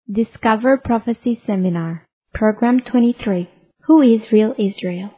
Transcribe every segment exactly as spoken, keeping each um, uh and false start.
Discover Prophecy Seminar, Program twenty-three, Who is Real Israel?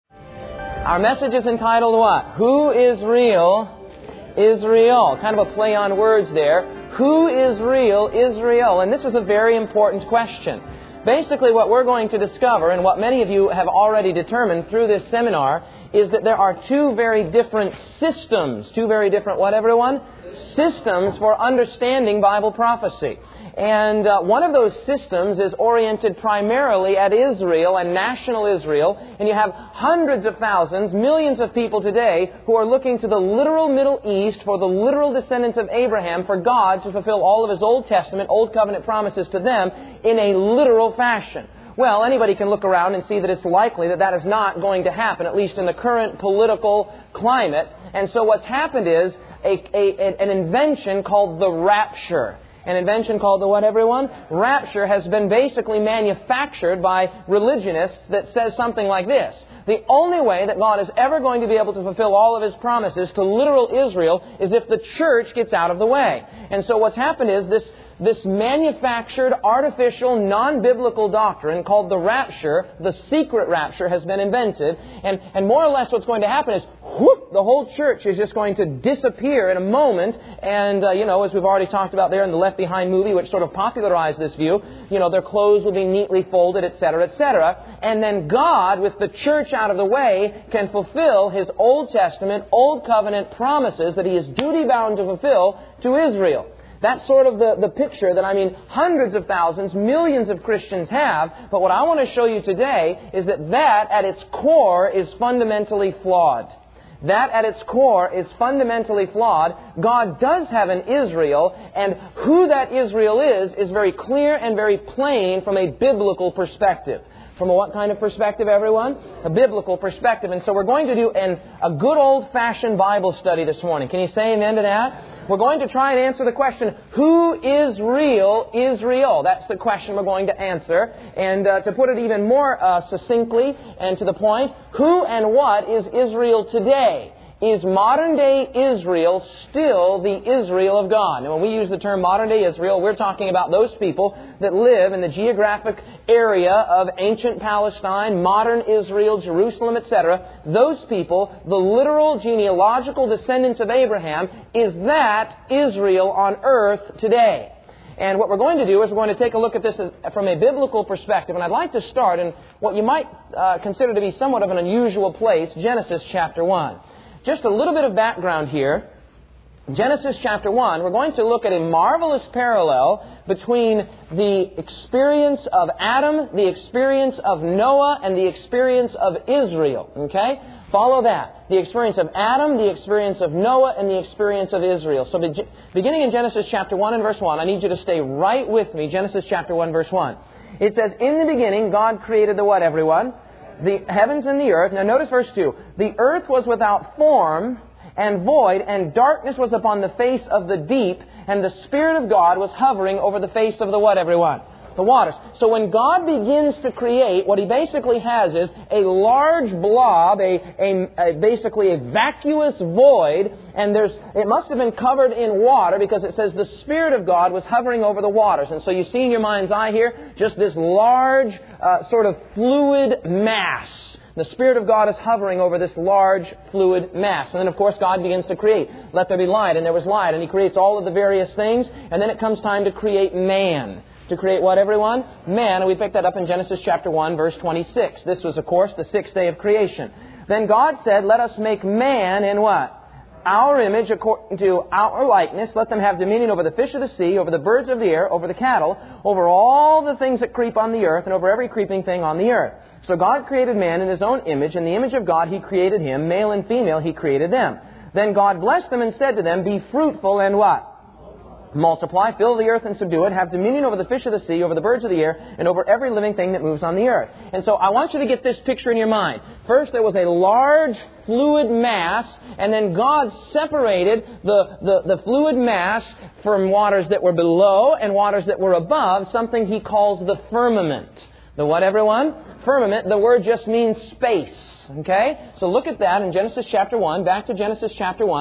Our message is entitled what? Who is real Israel? Kind of a play on words there. Who is real Israel? And this is a very important question. Basically, what we're going to discover, and what many of you have already determined through this seminar, is that there are two very different systems, two very different, what everyone? Systems for understanding Bible prophecy. And uh, one of those systems is oriented primarily at Israel and national Israel. And you have hundreds of thousands, millions of people today who are looking to the literal Middle East for the literal descendants of Abraham for God to fulfill all of His Old Testament, Old Covenant promises to them in a literal fashion. Well, anybody can look around and see that it's likely that that is not going to happen, at least in the current political climate. And so what's happened is a, a, an invention called the rapture. An invention called the what, everyone? Rapture has been basically manufactured by religionists that says something like this. The only way that God is ever going to be able to fulfill all of His promises to literal Israel is if the church gets out of the way. And so what's happened is this This manufactured, artificial, non-biblical doctrine called the rapture, the secret rapture, has been invented. And, and more or less what's going to happen is, whoop, the whole church is just going to disappear in a moment. And, uh, you know, as we've already talked about there in the Left Behind movie, which sort of popularized this view, you know, their clothes will be neatly folded, et cetera, et cetera. And then God, with the church out of the way, can fulfill His Old Testament, Old Covenant promises that He is duty-bound to fulfill to Israel. That's sort of the, the picture that, I mean, hundreds of thousands, millions of Christians have. But what I want to show you today is that that, at its core, is fundamentally flawed. That, at its core, is fundamentally flawed. God does have an Israel, and who that Israel is, is very clear and very plain from a biblical perspective. From a what kind of perspective, everyone? A biblical perspective. And so we're going to do an, a good old-fashioned Bible study this morning. Can you say amen to that? We're going to try and answer the question, who is real Israel? That's the question we're going to answer. And uh, to put it even more uh, succinctly and to the point, who and what is Israel today? Is modern-day Israel still the Israel of God? And when we use the term modern-day Israel, we're talking about those people that live in the geographic area of ancient Palestine, modern Israel, Jerusalem, et cetera. Those people, the literal genealogical descendants of Abraham, is that Israel on earth today? And what we're going to do is we're going to take a look at this as, from a biblical perspective. And I'd like to start in what you might uh, consider to be somewhat of an unusual place, Genesis chapter one. Just a little bit of background here. Genesis chapter one, we're going to look at a marvelous parallel between the experience of Adam, the experience of Noah, and the experience of Israel. Okay? Follow that. The experience of Adam, the experience of Noah, and the experience of Israel. So be- beginning in Genesis chapter one and verse one, I need you to stay right with me. Genesis chapter one, verse one. It says, in the beginning, God created the what, everyone? The heavens and the earth. Now notice verse two. The earth was without form and void, and darkness was upon the face of the deep, and the Spirit of God was hovering over the face of the what, everyone? The waters. So when God begins to create, what He basically has is a large blob, a, a, a basically a vacuous void, and there's it must have been covered in water because it says the Spirit of God was hovering over the waters. And so you see in your mind's eye here just this large uh, sort of fluid mass. The Spirit of God is hovering over this large fluid mass. And then, of course, God begins to create. Let there be light, and there was light. And He creates all of the various things. And then it comes time to create man. To create what, everyone? Man. And we pick that up in Genesis chapter one, verse twenty-six. This was, of course, the sixth day of creation. Then God said, let us make man in what? Our image, according to our likeness. Let them have dominion over the fish of the sea, over the birds of the air, over the cattle, over all the things that creep on the earth, and over every creeping thing on the earth. So God created man in His own image. In the image of God He created him. Male and female He created them. Then God blessed them and said to them, be fruitful and what? Multiply, fill the earth and subdue it, have dominion over the fish of the sea, over the birds of the air, and over every living thing that moves on the earth. And so I want you to get this picture in your mind. First, there was a large fluid mass, and then God separated the, the, the fluid mass from waters that were below and waters that were above, something He calls the firmament. The what, everyone? Firmament. The word just means space. Okay? So look at that in Genesis chapter one. Back to Genesis chapter one.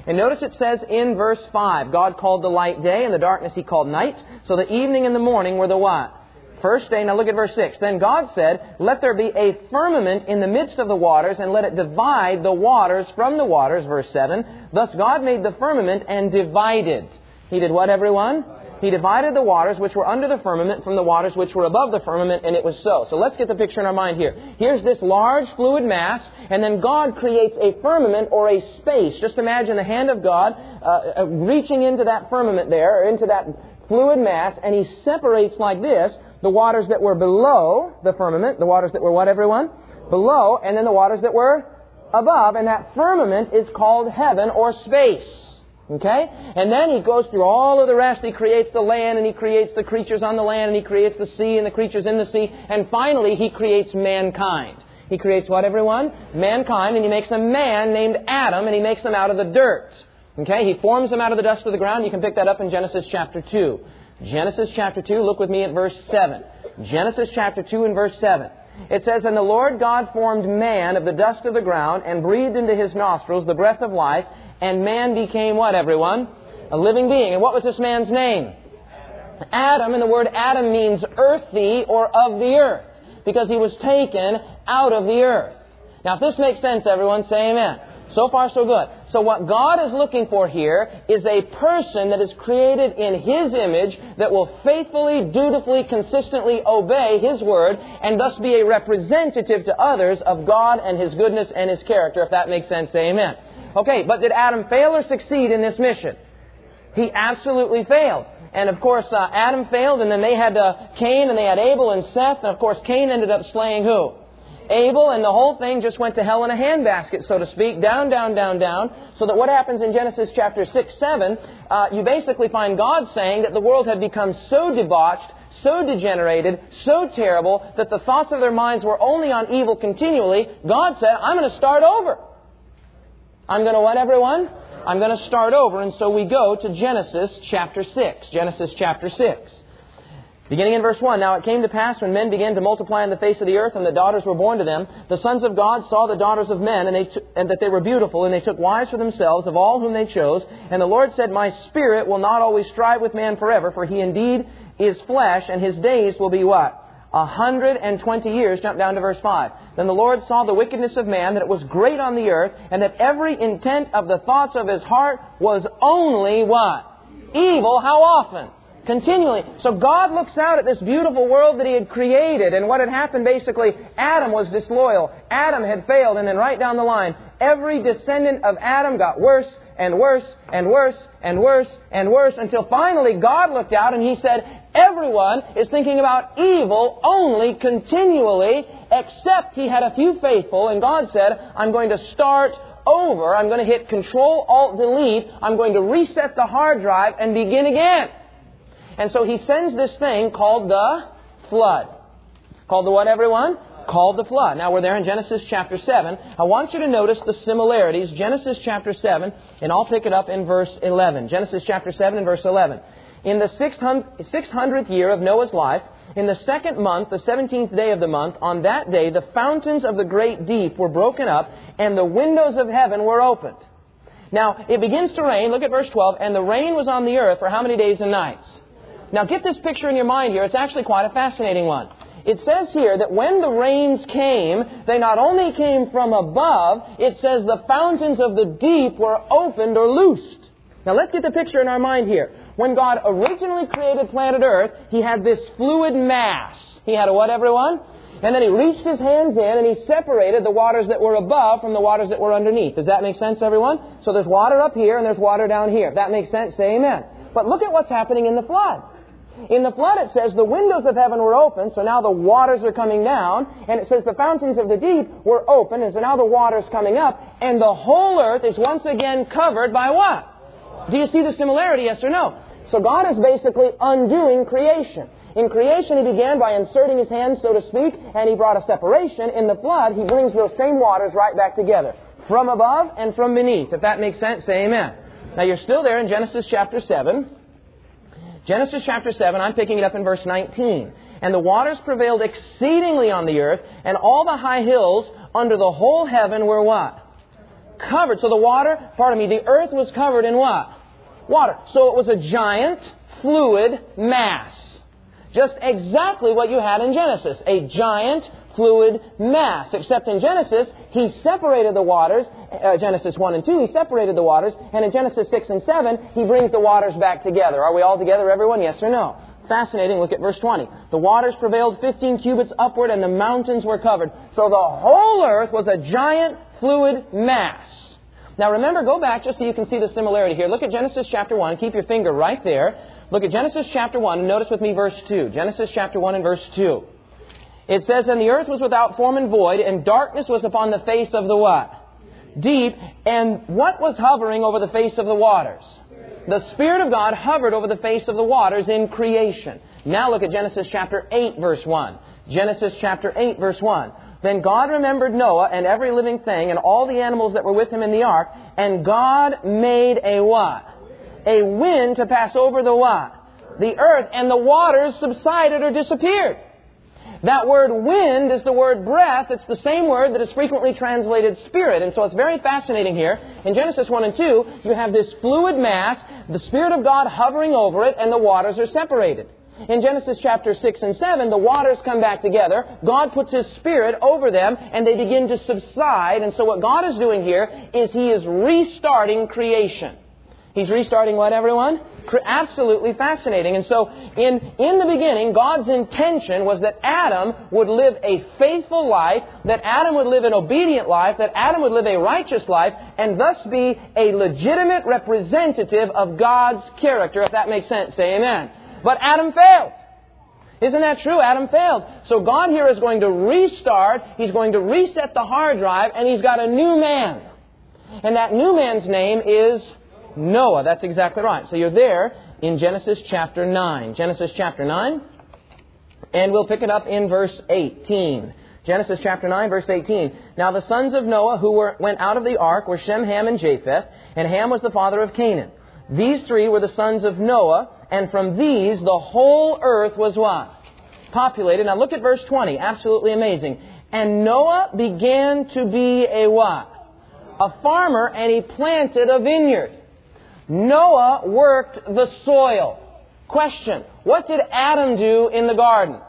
And notice it says in verse five, God called the light day, and the darkness He called night. So the evening and the morning were the what? First day. Now look at verse six. Then God said, let there be a firmament in the midst of the waters, and let it divide the waters from the waters. Verse seven. Thus God made the firmament and divided. He did what, everyone? He divided the waters which were under the firmament from the waters which were above the firmament, and it was so. So let's get the picture in our mind here. Here's this large fluid mass, and then God creates a firmament or a space. Just imagine the hand of God uh, uh, reaching into that firmament there, or into that fluid mass, and He separates like this the waters that were below the firmament, the waters that were what, everyone? Below, and then the waters that were above, and that firmament is called heaven or space. Okay? And then He goes through all of the rest. He creates the land, and He creates the creatures on the land, and He creates the sea and the creatures in the sea. And finally, He creates mankind. He creates what, everyone? Mankind, and He makes a man named Adam, and He makes him out of the dirt. Okay? He forms him out of the dust of the ground. You can pick that up in Genesis chapter two. Genesis chapter two, look with me at verse seven. Genesis chapter two and verse seven. It says, and the Lord God formed man of the dust of the ground, and breathed into his nostrils the breath of life, and man became what, everyone? A living being. And what was this man's name? Adam. And the word Adam means earthy or of the earth, because he was taken out of the earth. Now, if this makes sense, everyone, say amen. So far, so good. So what God is looking for here is a person that is created in His image that will faithfully, dutifully, consistently obey His Word, and thus be a representative to others of God and His goodness and His character. If that makes sense, say amen. Okay, but did Adam fail or succeed in this mission? He absolutely failed. And of course, uh, Adam failed, and then they had uh, Cain, and they had Abel and Seth, and of course Cain ended up slaying who? Abel, and the whole thing just went to hell in a handbasket, so to speak, down, down, down, down, so that what happens in Genesis chapter six, seven, uh, you basically find God saying that the world had become so debauched, so degenerated, so terrible, that the thoughts of their minds were only on evil continually. God said, I'm going to start over. I'm going to what, everyone? I'm going to start over, and so we go to Genesis chapter six. Genesis chapter six. Beginning in verse one, now it came to pass when men began to multiply on the face of the earth, and the daughters were born to them, the sons of God saw the daughters of men, and, they t- and that they were beautiful, and they took wives for themselves of all whom they chose. And the Lord said, my spirit will not always strive with man forever, for he indeed is flesh, and his days will be what? A hundred and twenty years. Jump down to verse five. Then the Lord saw the wickedness of man, that it was great on the earth, and that every intent of the thoughts of his heart was only what? Evil. How often? Continually. So God looks out at this beautiful world that He had created, and what had happened basically, Adam was disloyal. Adam had failed, and then right down the line, every descendant of Adam got worse and worse and worse and worse and worse, until finally God looked out and He said, everyone is thinking about evil only continually, except He had a few faithful, and God said, I'm going to start over. I'm going to hit Control Alt Delete. I'm going to reset the hard drive and begin again. And so He sends this thing called the flood. Called the what, everyone? Called the flood. Now we're there in Genesis chapter seven. I want you to notice the similarities. Genesis chapter seven, and I'll pick it up in verse eleven. Genesis chapter seven and verse eleven. In the six hundredth year of Noah's life, in the second month, the seventeenth day of the month, on that day the fountains of the great deep were broken up, and the windows of heaven were opened. Now it begins to rain. Look at verse twelve. And the rain was on the earth for how many days and nights? Now get this picture in your mind here. It's actually quite a fascinating one. It says here that when the rains came, they not only came from above, it says the fountains of the deep were opened or loosed. Now let's get the picture in our mind here. When God originally created planet Earth, He had this fluid mass. He had a what, everyone? And then He reached His hands in and He separated the waters that were above from the waters that were underneath. Does that make sense, everyone? So there's water up here and there's water down here. If that makes sense, say amen. But look at what's happening in the flood. In the flood it says the windows of heaven were open, so now the waters are coming down. And it says the fountains of the deep were open, and so now the water's coming up. And the whole earth is once again covered by what? Do you see the similarity, yes or no? So God is basically undoing creation. In creation He began by inserting His hands, so to speak, and He brought a separation. In the flood He brings those same waters right back together. From above and from beneath. If that makes sense, say amen. Now you're still there in Genesis chapter seven. Genesis chapter seven, I'm picking it up in verse nineteen. And the waters prevailed exceedingly on the earth, and all the high hills under the whole heaven were what? covered. So the water, pardon me, the earth was covered in what? Water. So it was a giant fluid mass. Just exactly what you had in Genesis. A giant fluid mass. Except in Genesis, He separated the waters. Uh, Genesis one and two, He separated the waters. And in Genesis six and seven, He brings the waters back together. Are we all together, everyone? Yes or no? Fascinating. Look at verse twenty. The waters prevailed fifteen cubits upward, and the mountains were covered. So the whole earth was a giant fluid mass. Now remember, go back just so you can see the similarity here. Look at Genesis chapter one. Keep your finger right there. Look at Genesis chapter one, and notice with me verse two. Genesis chapter one and verse two. It says, and the earth was without form and void, and darkness was upon the face of the what? Deep. And what was hovering over the face of the waters? The Spirit of God hovered over the face of the waters in creation. Now look at Genesis chapter eight, verse one. Genesis chapter eight, verse one. Then God remembered Noah and every living thing and all the animals that were with him in the ark, and God made a what? A wind to pass over the what? The earth, and the waters subsided or disappeared. That word wind is the word breath. It's the same word that is frequently translated spirit. And so it's very fascinating here. In Genesis one and two, you have this fluid mass, the Spirit of God hovering over it, and the waters are separated. In Genesis chapter six and seven, the waters come back together. God puts His Spirit over them, and they begin to subside. And so what God is doing here is He is restarting creation. He's restarting what, everyone? Absolutely fascinating. And so in, in the beginning, God's intention was that Adam would live a faithful life, that Adam would live an obedient life, that Adam would live a righteous life, and thus be a legitimate representative of God's character. If that makes sense, say amen. But Adam failed. Isn't that true? Adam failed. So God here is going to restart. He's going to reset the hard drive, and He's got a new man. And that new man's name is Noah. That's exactly right. So you're there in Genesis chapter nine. Genesis chapter nine. And we'll pick it up in verse eighteen. Genesis chapter nine, verse eighteen. Now the sons of Noah who were, went out of the ark were Shem, Ham, and Japheth. And Ham was the father of Canaan. These three were the sons of Noah. And from these the whole earth was what? Populated. Now look at verse twenty. Absolutely amazing. And Noah began to be a what? A farmer, and he planted a vineyard. Noah worked the soil. Question: what did Adam do in the garden?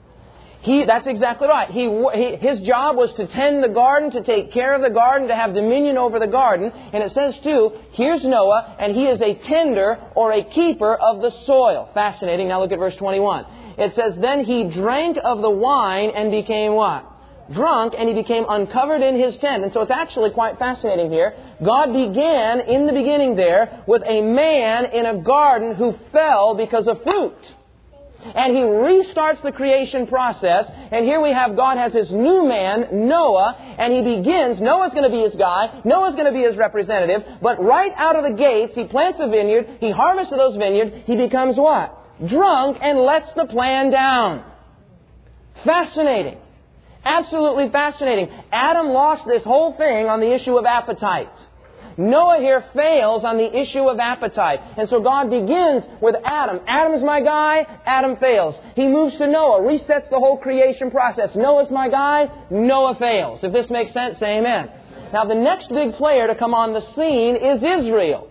He, that's exactly right. He, he, his job was to tend the garden, to take care of the garden, to have dominion over the garden. And it says too, here's Noah, and he is a tender or a keeper of the soil. Fascinating. Now look at verse twenty-one. It says, then he drank of the wine and became what? Drunk, and he became uncovered in his tent. And so it's actually quite fascinating here. God began in the beginning there with a man in a garden who fell because of fruit. And He restarts the creation process. And here we have God has His new man, Noah, and He begins. Noah's going to be his guy. Noah's going to be his representative. But right out of the gates, he plants a vineyard. He harvests those vineyards. He becomes what? Drunk, and lets the plan down. Fascinating. Absolutely fascinating. Adam lost this whole thing on the issue of appetite. Noah here fails on the issue of appetite. And so God begins with Adam. Adam's my guy. Adam fails. He moves to Noah. Resets the whole creation process. Noah's my guy. Noah fails. If this makes sense, say amen. Now the next big player to come on the scene is Israel.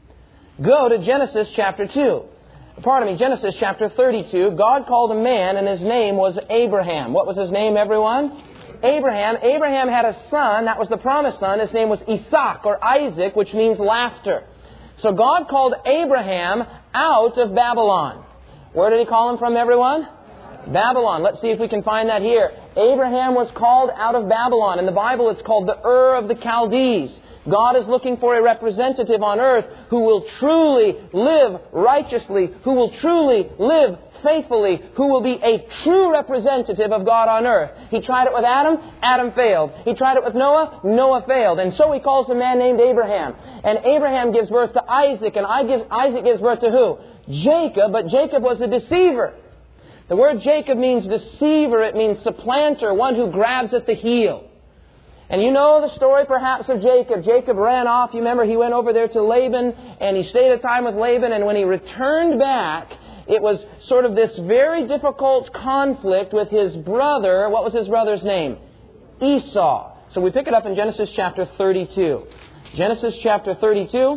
Go to Genesis chapter two. Pardon me, Genesis chapter thirty-two. God called a man, and his name was Abraham. What was his name, everyone? Abraham. Abraham had a son. That was the promised son. His name was Isaac, or Isaac, which means laughter. So God called Abraham out of Babylon. Where did He call him from, everyone? Babylon. Let's see if we can find that here. Abraham was called out of Babylon. In the Bible, it's called the Ur of the Chaldees. God is looking for a representative on earth who will truly live righteously, who will truly live faithfully, who will be a true representative of God on earth. He tried it with Adam. Adam failed. He tried it with Noah. Noah failed. And so He calls a man named Abraham. And Abraham gives birth to Isaac. And Isaac gives birth to who? Jacob. But Jacob was a deceiver. The word Jacob means deceiver. It means supplanter, one who grabs at the heel. And you know the story perhaps of Jacob. Jacob ran off. You remember he went over there to Laban, and he stayed a time with Laban. And when he returned back, it was sort of this very difficult conflict with his brother. What was his brother's name? Esau. So we pick it up in Genesis chapter thirty-two. Genesis chapter thirty-two.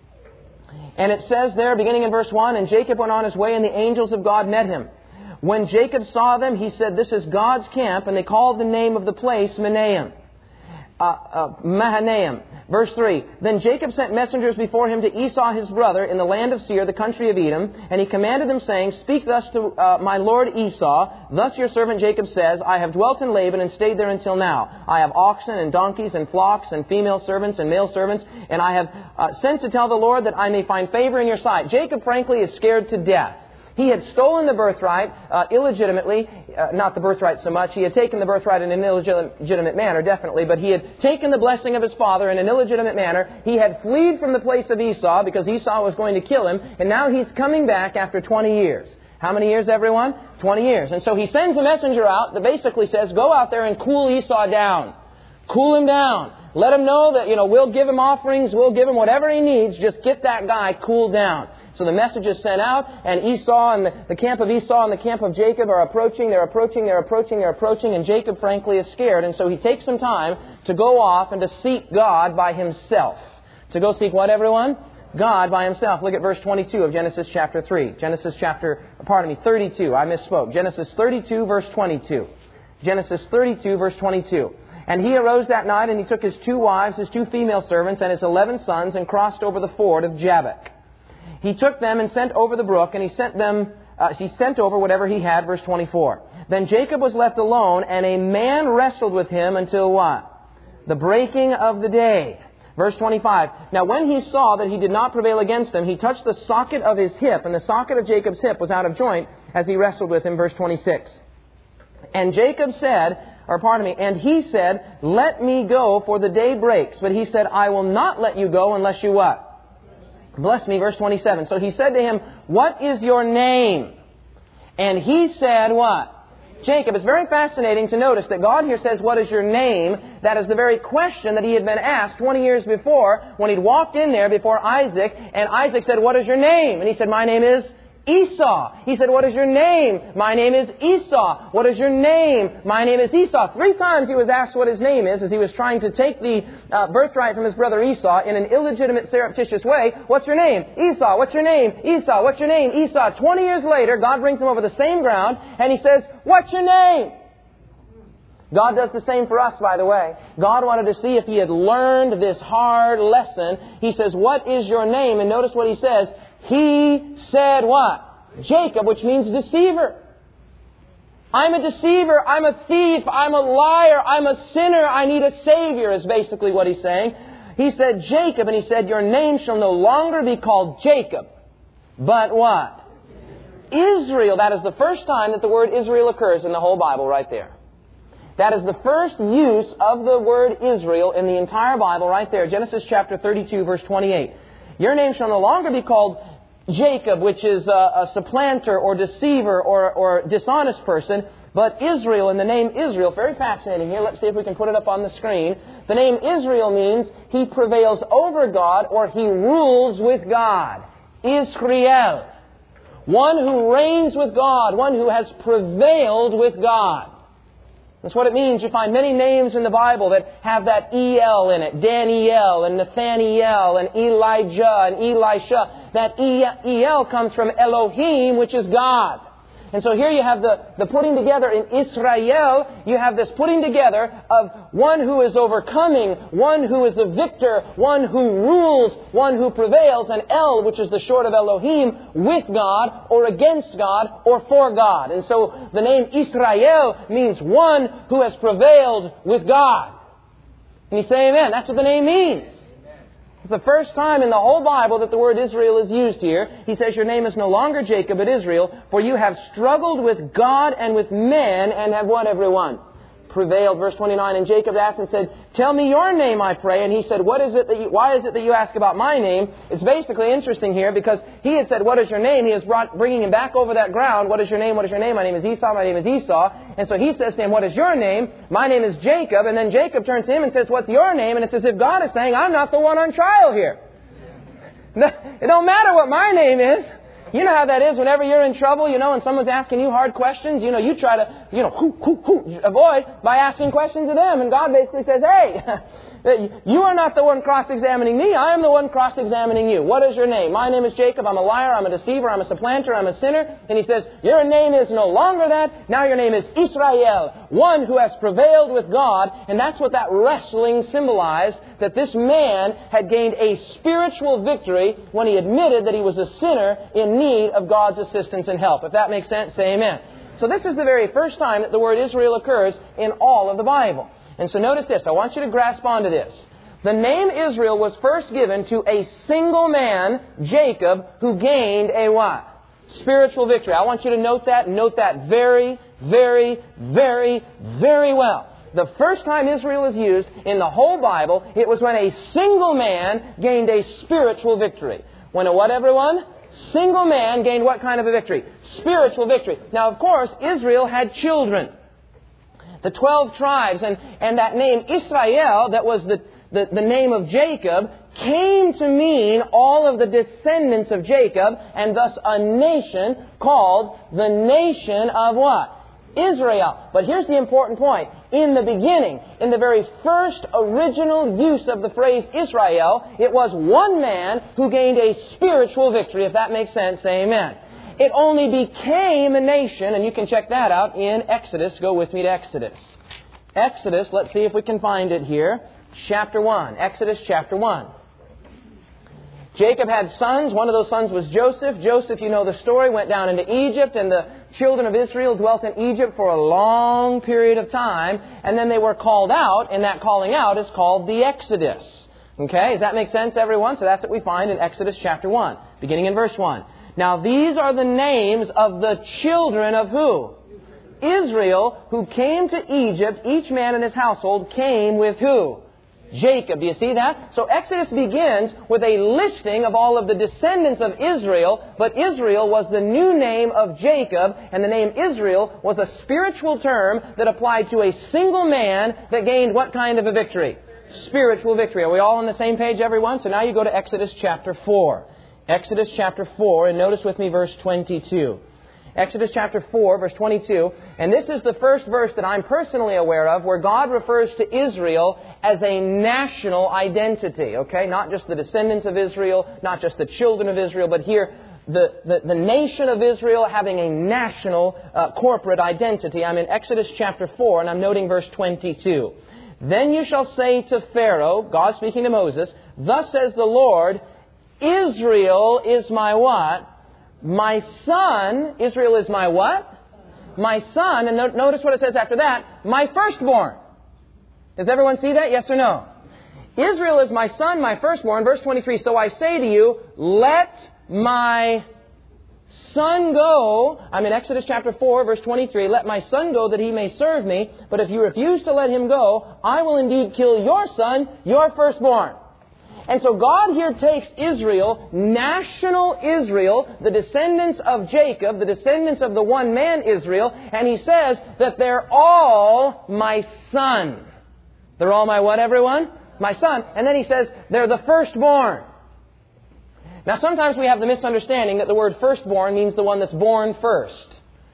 And it says there, beginning in verse one, and Jacob went on his way, and the angels of God met him. When Jacob saw them, he said, this is God's camp, and they called the name of the place Mahanaim. Uh, uh, Mahanaim. Verse three, then Jacob sent messengers before him to Esau his brother in the land of Seir, the country of Edom, and he commanded them, saying, speak thus to uh, my lord Esau, thus your servant Jacob says, I have dwelt in Laban and stayed there until now. I have oxen and donkeys and flocks and female servants and male servants, and I have uh, sent to tell the Lord that I may find favor in your sight. Jacob, frankly, is scared to death. He had stolen the birthright uh, illegitimately, uh, not the birthright so much. He had taken the birthright in an illegitimate manner, definitely, but he had taken the blessing of his father in an illegitimate manner. He had fled from the place of Esau because Esau was going to kill him, and now he's coming back after twenty years. How many years, everyone? twenty years. And so he sends a messenger out that basically says, go out there and cool Esau down. Cool him down. Let him know that, you know, we'll give him offerings, we'll give him whatever he needs, just get that guy cooled down. So the message is sent out, and Esau and the, the camp of Esau and the camp of Jacob are approaching, they're approaching, they're approaching, they're approaching, and Jacob, frankly, is scared. And so he takes some time to go off and to seek God by himself. To go seek what, everyone? God by himself. Look at verse twenty-two of Genesis chapter three. Genesis chapter, pardon me, thirty-two. I misspoke. Genesis thirty-two, verse twenty-two. Genesis thirty-two, verse twenty-two. And he arose that night, and he took his two wives, his two female servants, and his eleven sons, and crossed over the ford of Jabbok. He took them and sent over the brook, and he sent them, uh, he sent over whatever he had, verse twenty-four. Then Jacob was left alone, and a man wrestled with him until what? The breaking of the day. Verse twenty-five. Now when he saw that he did not prevail against him, he touched the socket of his hip, and the socket of Jacob's hip was out of joint as he wrestled with him, verse twenty-six. And Jacob said, or pardon me, and he said, let me go, for the day breaks. But he said, I will not let you go unless you what? Bless me, verse twenty-seven. So he said to him, what is your name? And he said what? Jacob. It's very fascinating to notice that God here says, what is your name? That is the very question that he had been asked twenty years before when he'd walked in there before Isaac. And Isaac said, what is your name? And he said, my name is Esau. He said, what is your name? My name is Esau. What is your name? My name is Esau. Three times he was asked what his name is as he was trying to take the uh, birthright from his brother Esau in an illegitimate, surreptitious way. What's your name? Esau. What's your name? Esau. What's your name? Esau. Twenty years later, God brings him over the same ground and he says, what's your name? God does the same for us, by the way. God wanted to see if he had learned this hard lesson. He says, what is your name? And notice what he says. He said what? Jacob, which means deceiver. I'm a deceiver. I'm a thief. I'm a liar. I'm a sinner. I need a Savior is basically what he's saying. He said Jacob, and he said, your name shall no longer be called Jacob, but what? Israel. That is the first time that the word Israel occurs in the whole Bible right there. That is the first use of the word Israel in the entire Bible right there. Genesis chapter thirty-two, verse twenty-eight. Your name shall no longer be called Jacob, which is a, a supplanter or deceiver or, or dishonest person, but Israel, and the name Israel, very fascinating here. Let's see if we can put it up on the screen. The name Israel means he prevails over God or he rules with God. Israel. One who reigns with God, one who has prevailed with God. That's what it means. You find many names in the Bible that have that E L in it. Daniel and Nathaniel and Elijah and Elisha. That E L comes from Elohim, which is God. And so here you have the, the putting together in Israel, you have this putting together of one who is overcoming, one who is a victor, one who rules, one who prevails, and El, which is the short of Elohim, with God, or against God, or for God. And so the name Israel means one who has prevailed with God. Can you say amen? That's what the name means. It's the first time in the whole Bible that the word Israel is used here. He says, your name is no longer Jacob, but Israel, for you have struggled with God and with men and have what, everyone? Prevailed. Verse twenty-nine, and Jacob asked and said, tell me your name, I pray. And he said, what is it that you, why is it that you ask about my name? It's basically interesting here because he had said, what is your name? He is brought, bringing him back over that ground. What is your name? What is your name? My name is Esau. My name is Esau. And so he says to him, what is your name? My name is Jacob. And then Jacob turns to him and says, what's your name? And it's as if God is saying, I'm not the one on trial here. It don't matter what my name is. You know how that is whenever you're in trouble, you know, and someone's asking you hard questions, you know, you try to, you know, hoo, hoo, hoo, avoid by asking questions of them. And God basically says, hey, You are not the one cross-examining me. I am the one cross-examining you. What is your name? My name is Jacob. I'm a liar. I'm a deceiver. I'm a supplanter. I'm a sinner. And he says, your name is no longer that. Now your name is Israel, one who has prevailed with God. And that's what that wrestling symbolized, that this man had gained a spiritual victory when he admitted that he was a sinner in need of God's assistance and help. If that makes sense, say amen. So this is the very first time that the word Israel occurs in all of the Bible. And so notice this. I want you to grasp onto this. The name Israel was first given to a single man, Jacob, who gained a what? Spiritual victory. I want you to note that. Note that very, very, very, very well. The first time Israel is used in the whole Bible, it was when a single man gained a spiritual victory. When a what, everyone? Single man gained what kind of a victory? Spiritual victory. Now, of course, Israel had children. The twelve tribes, and, and that name Israel, that was the, the, the name of Jacob, came to mean all of the descendants of Jacob, and thus a nation called the nation of what? Israel. But here's the important point. In the beginning, in the very first original use of the phrase Israel, it was one man who gained a spiritual victory. If that makes sense, say amen. It only became a nation, and you can check that out in Exodus. Go with me to Exodus. Exodus, let's see if we can find it here. Chapter one. Exodus chapter one. Jacob had sons. One of those sons was Joseph. Joseph, you know the story, went down into Egypt, and the children of Israel dwelt in Egypt for a long period of time, and then they were called out, and that calling out is called the Exodus. Okay, does that make sense, everyone? So that's what we find in Exodus chapter one, beginning in verse one. Now these are the names of the children of who? Israel, who came to Egypt. Each man in his household came with who? Jacob. Do you see that? So Exodus begins with a listing of all of the descendants of Israel, but Israel was the new name of Jacob, and the name Israel was a spiritual term that applied to a single man that gained what kind of a victory? Spiritual victory. Are we all on the same page, everyone? So now you go to Exodus chapter four. Exodus chapter four, and notice with me verse twenty-two. Exodus chapter four, verse twenty-two. And this is the first verse that I'm personally aware of where God refers to Israel as a national identity. Okay? Not just the descendants of Israel, not just the children of Israel, but here the, the, the nation of Israel having a national uh, corporate identity. I'm in Exodus chapter four, and I'm noting verse twenty-two. Then you shall say to Pharaoh, God speaking to Moses, thus says the Lord, Israel is my what? My son. Israel is my what? My son. And no, notice what it says after that. My firstborn. Does everyone see that? Yes or no? Israel is my son, my firstborn. Verse twenty-three. So I say to you, let my son go. I'm in Exodus chapter four, verse twenty-three. Let my son go that he may serve me. But if you refuse to let him go, I will indeed kill your son, your firstborn. And so God here takes Israel, national Israel, the descendants of Jacob, the descendants of the one man Israel, and He says that they're all my son. They're all my what, everyone? My son. And then He says they're the firstborn. Now sometimes we have the misunderstanding that the word firstborn means the one that's born first.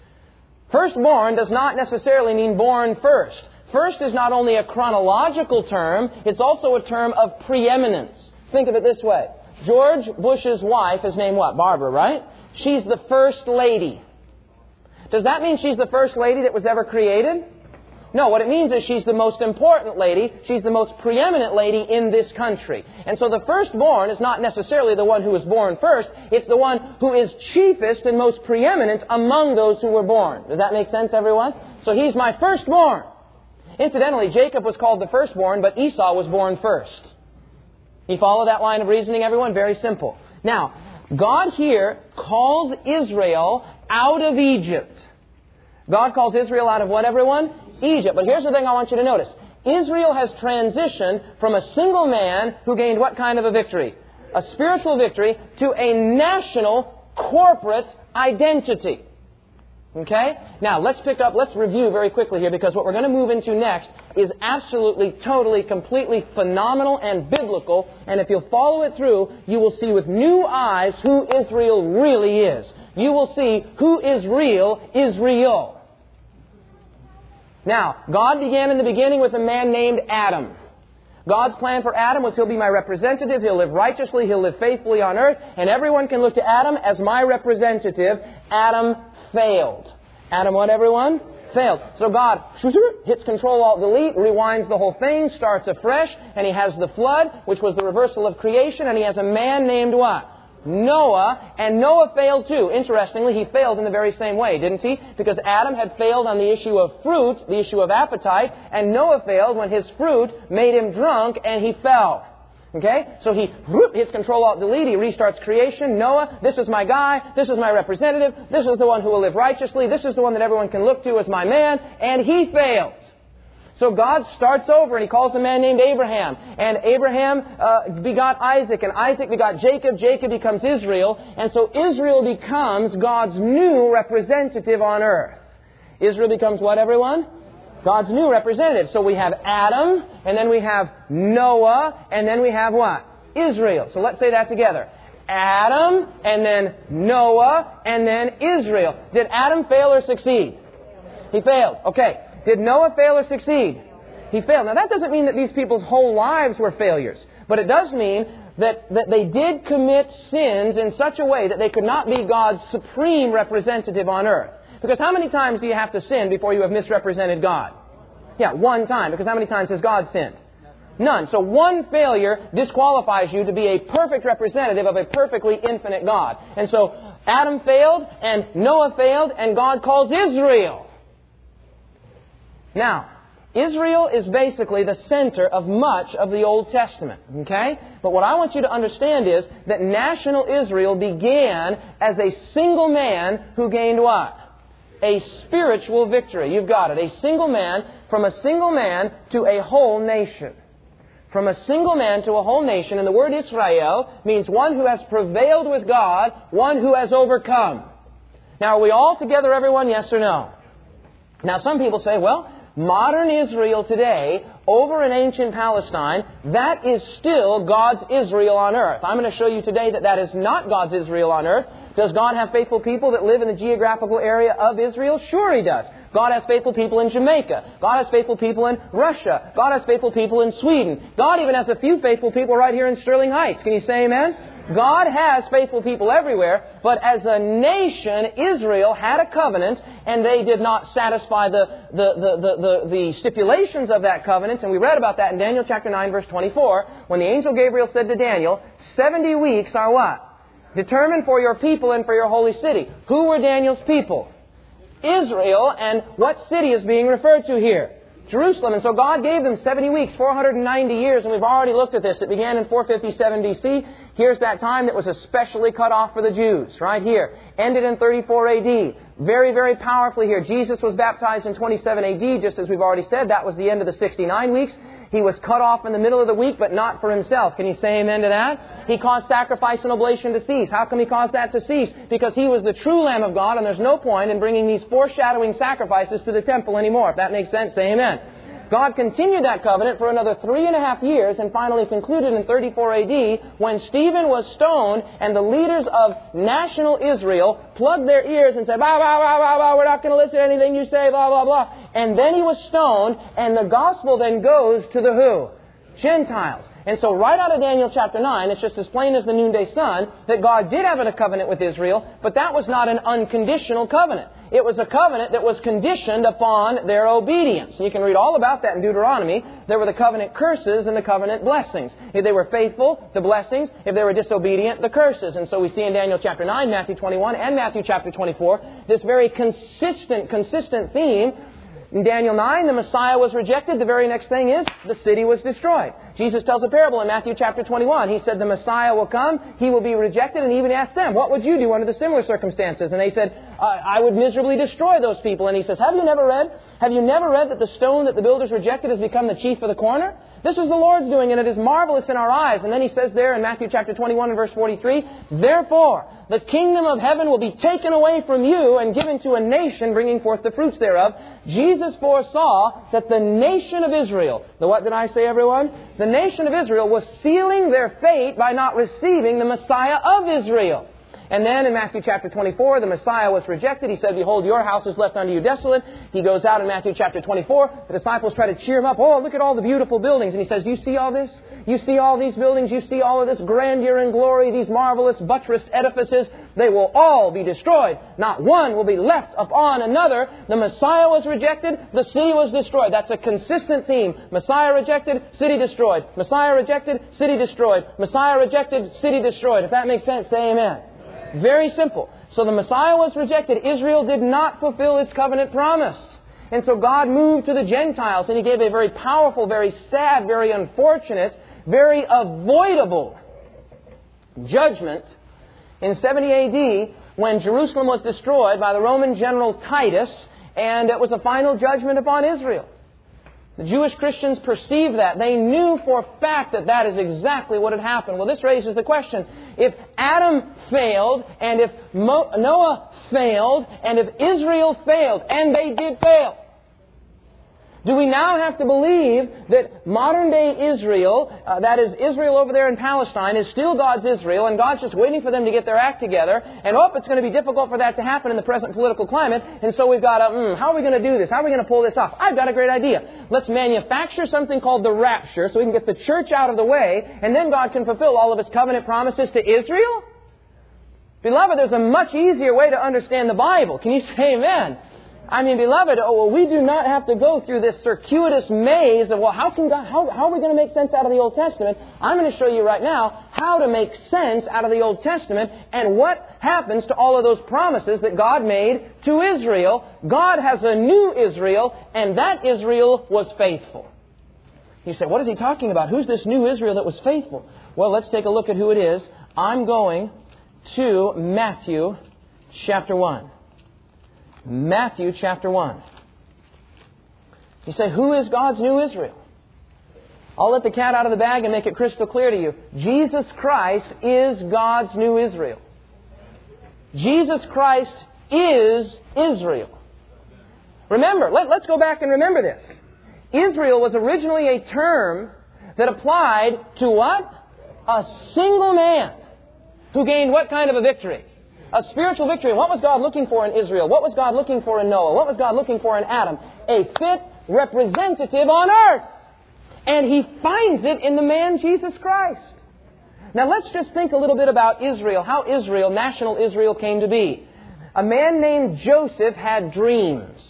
Firstborn does not necessarily mean born first. First is not only a chronological term, it's also a term of preeminence. Think of it this way. George Bush's wife is named what? Barbara, right? She's the first lady. Does that mean she's the first lady that was ever created? No, what it means is she's the most important lady. She's the most preeminent lady in this country. And so the firstborn is not necessarily the one who was born first. It's the one who is chiefest and most preeminent among those who were born. Does that make sense, everyone? So he's my firstborn. Incidentally, Jacob was called the firstborn, but Esau was born first. You follow that line of reasoning, everyone? Very simple. Now, God here calls Israel out of Egypt. God calls Israel out of what, everyone? Egypt. But here's the thing I want you to notice. Israel has transitioned from a single man who gained what kind of a victory? A spiritual victory, to a national corporate identity. Okay? Now, let's pick up, let's review very quickly here, because what we're going to move into next is absolutely, totally, completely phenomenal and biblical. And if you'll follow it through, you will see with new eyes who Israel really is. You will see who is real, Israel. Now, God began in the beginning with a man named Adam. God's plan for Adam was he'll be my representative, he'll live righteously, he'll live faithfully on earth, and everyone can look to Adam as my representative. Adam failed. Adam what, everyone? Failed. So God hits Control Alt Delete, rewinds the whole thing, starts afresh, and He has the flood, which was the reversal of creation, and He has a man named what? Noah, and Noah failed too. Interestingly, he failed in the very same way, didn't he? Because Adam had failed on the issue of fruit, the issue of appetite, and Noah failed when his fruit made him drunk and he fell. Okay? So he whoop, hits Control Alt Delete, he restarts creation. Noah, this is my guy, this is my representative, this is the one who will live righteously, this is the one that everyone can look to as my man, and he fails. So God starts over and He calls a man named Abraham. And Abraham uh, begot Isaac, and Isaac begot Jacob. Jacob becomes Israel. And so Israel becomes God's new representative on earth. Israel becomes what, everyone? God's new representative. So we have Adam, and then we have Noah, and then we have what? Israel. So let's say that together. Adam, and then Noah, and then Israel. Did Adam fail or succeed? He failed. Okay. Did Noah fail or succeed? He failed. Now that doesn't mean that these people's whole lives were failures. But it does mean that, that they did commit sins in such a way that they could not be God's supreme representative on earth. Because how many times do you have to sin before you have misrepresented God? Yeah, one time. Because how many times has God sinned? None. So one failure disqualifies you to be a perfect representative of a perfectly infinite God. And so Adam failed, and Noah failed, and God calls Israel. Now, Israel is basically the center of much of the Old Testament, okay? But what I want you to understand is that national Israel began as a single man who gained what? A spiritual victory. You've got it. A single man, from a single man to a whole nation. From a single man to a whole nation. And the word Israel means one who has prevailed with God, one who has overcome. Now, are we all together, everyone? Yes or no? Now, some people say, well, modern Israel today, over in ancient Palestine, that is still God's Israel on earth. I'm going to show you today that that is not God's Israel on earth. Does God have faithful people that live in the geographical area of Israel? Sure He does. God has faithful people in Jamaica. God has faithful people in Russia. God has faithful people in Sweden. God even has a few faithful people right here in Sterling Heights. Can you say amen? God has faithful people everywhere, but as a nation, Israel had a covenant, and they did not satisfy the, the, the, the, the, the stipulations of that covenant. And we read about that in Daniel chapter nine, verse twenty-four, when the angel Gabriel said to Daniel, seventy weeks are what? Determined for your people and for your holy city. Who were Daniel's people? Israel, and what city is being referred to here? Jerusalem. And so God gave them seventy weeks, four hundred ninety years, and we've already looked at this. It began in four fifty-seven B C. Here's that time that was especially cut off for the Jews, right here. Ended in thirty-four A D. Very, very powerfully here. Jesus was baptized in twenty-seven A D, just as we've already said. That was the end of the sixty-nine weeks. He was cut off in the middle of the week, but not for Himself. Can you say amen to that? He caused sacrifice and oblation to cease. How come He caused that to cease? Because He was the true Lamb of God, and there's no point in bringing these foreshadowing sacrifices to the temple anymore. If that makes sense, say amen. God continued that covenant for another three and a half years and finally concluded in thirty-four A D when Stephen was stoned and the leaders of national Israel plugged their ears and said, blah, blah, blah, blah, blah, we're not going to listen to anything you say, blah, blah, blah. And then he was stoned, and the gospel then goes to the who? Gentiles. And so right out of Daniel chapter nine, it's just as plain as the noonday sun that God did have a covenant with Israel, but that was not an unconditional covenant. It was a covenant that was conditioned upon their obedience. And you can read all about that in Deuteronomy. There were the covenant curses and the covenant blessings. If they were faithful, the blessings. If they were disobedient, the curses. And so we see in Daniel chapter nine, Matthew twenty-one, and Matthew chapter twenty-four, this very consistent, consistent theme. In Daniel nine, the Messiah was rejected. The very next thing is, the city was destroyed. Jesus tells a parable in Matthew chapter twenty-one. He said, the Messiah will come, He will be rejected, and He even asked them, what would you do under the similar circumstances? And they said, I would miserably destroy those people. And He says, have you never read? Have you never read that the stone that the builders rejected has become the chief of the corner? This is the Lord's doing, and it is marvelous in our eyes. And then He says there in Matthew chapter twenty-one and verse forty-three, therefore, the kingdom of heaven will be taken away from you and given to a nation bringing forth the fruits thereof. Jesus foresaw that the nation of Israel, the what did I say, everyone? The nation of Israel was sealing their fate by not receiving the Messiah of Israel. And then in Matthew chapter twenty-four, the Messiah was rejected. He said, behold, your house is left unto you desolate. He goes out in Matthew chapter twenty-four. The disciples try to cheer him up. Oh, look at all the beautiful buildings. And he says, do you see all this? You see all these buildings? You see all of this grandeur and glory, these marvelous buttressed edifices? They will all be destroyed. Not one will be left upon another. The Messiah was rejected. The city was destroyed. That's a consistent theme. Messiah rejected, city destroyed. Messiah rejected, city destroyed. Messiah rejected, city destroyed. If that makes sense, say amen. Very simple. So the Messiah was rejected. Israel did not fulfill its covenant promise. And so God moved to the Gentiles, and He gave a very powerful, very sad, very unfortunate, very avoidable judgment in seventy A D when Jerusalem was destroyed by the Roman general Titus, and it was a final judgment upon Israel. The Jewish Christians perceived that. They knew for a fact that that is exactly what had happened. Well, this raises the question, if Adam failed, and if Mo- Noah failed, and if Israel failed, and they did fail, do we now have to believe that modern-day Israel, uh, that is Israel over there in Palestine, is still God's Israel, and God's just waiting for them to get their act together, and oh, it's going to be difficult for that to happen in the present political climate, and so we've got to, mm, how are we going to do this? How are we going to pull this off? I've got a great idea. Let's manufacture something called the rapture so we can get the church out of the way, and then God can fulfill all of His covenant promises to Israel? Beloved, there's a much easier way to understand the Bible. Can you say amen? I mean, beloved, oh, well, we do not have to go through this circuitous maze of, well, how can God, how, how are we going to make sense out of the Old Testament? I'm going to show you right now how to make sense out of the Old Testament and what happens to all of those promises that God made to Israel. God has a new Israel, and that Israel was faithful. You say, what is he talking about? Who's this new Israel that was faithful? Well, let's take a look at who it is. I'm going to Matthew chapter one. Matthew chapter one. You say, who is God's new Israel? I'll let the cat out of the bag and make it crystal clear to you. Jesus Christ is God's new Israel. Jesus Christ is Israel. Remember, let, let's go back and remember this. Israel was originally a term that applied to what? A single man who gained what kind of a victory? A spiritual victory. What was God looking for in Israel? What was God looking for in Noah? What was God looking for in Adam? A fit representative on earth. And He finds it in the man Jesus Christ. Now let's just think a little bit about Israel, how Israel, national Israel, came to be. A man named Joseph had dreams.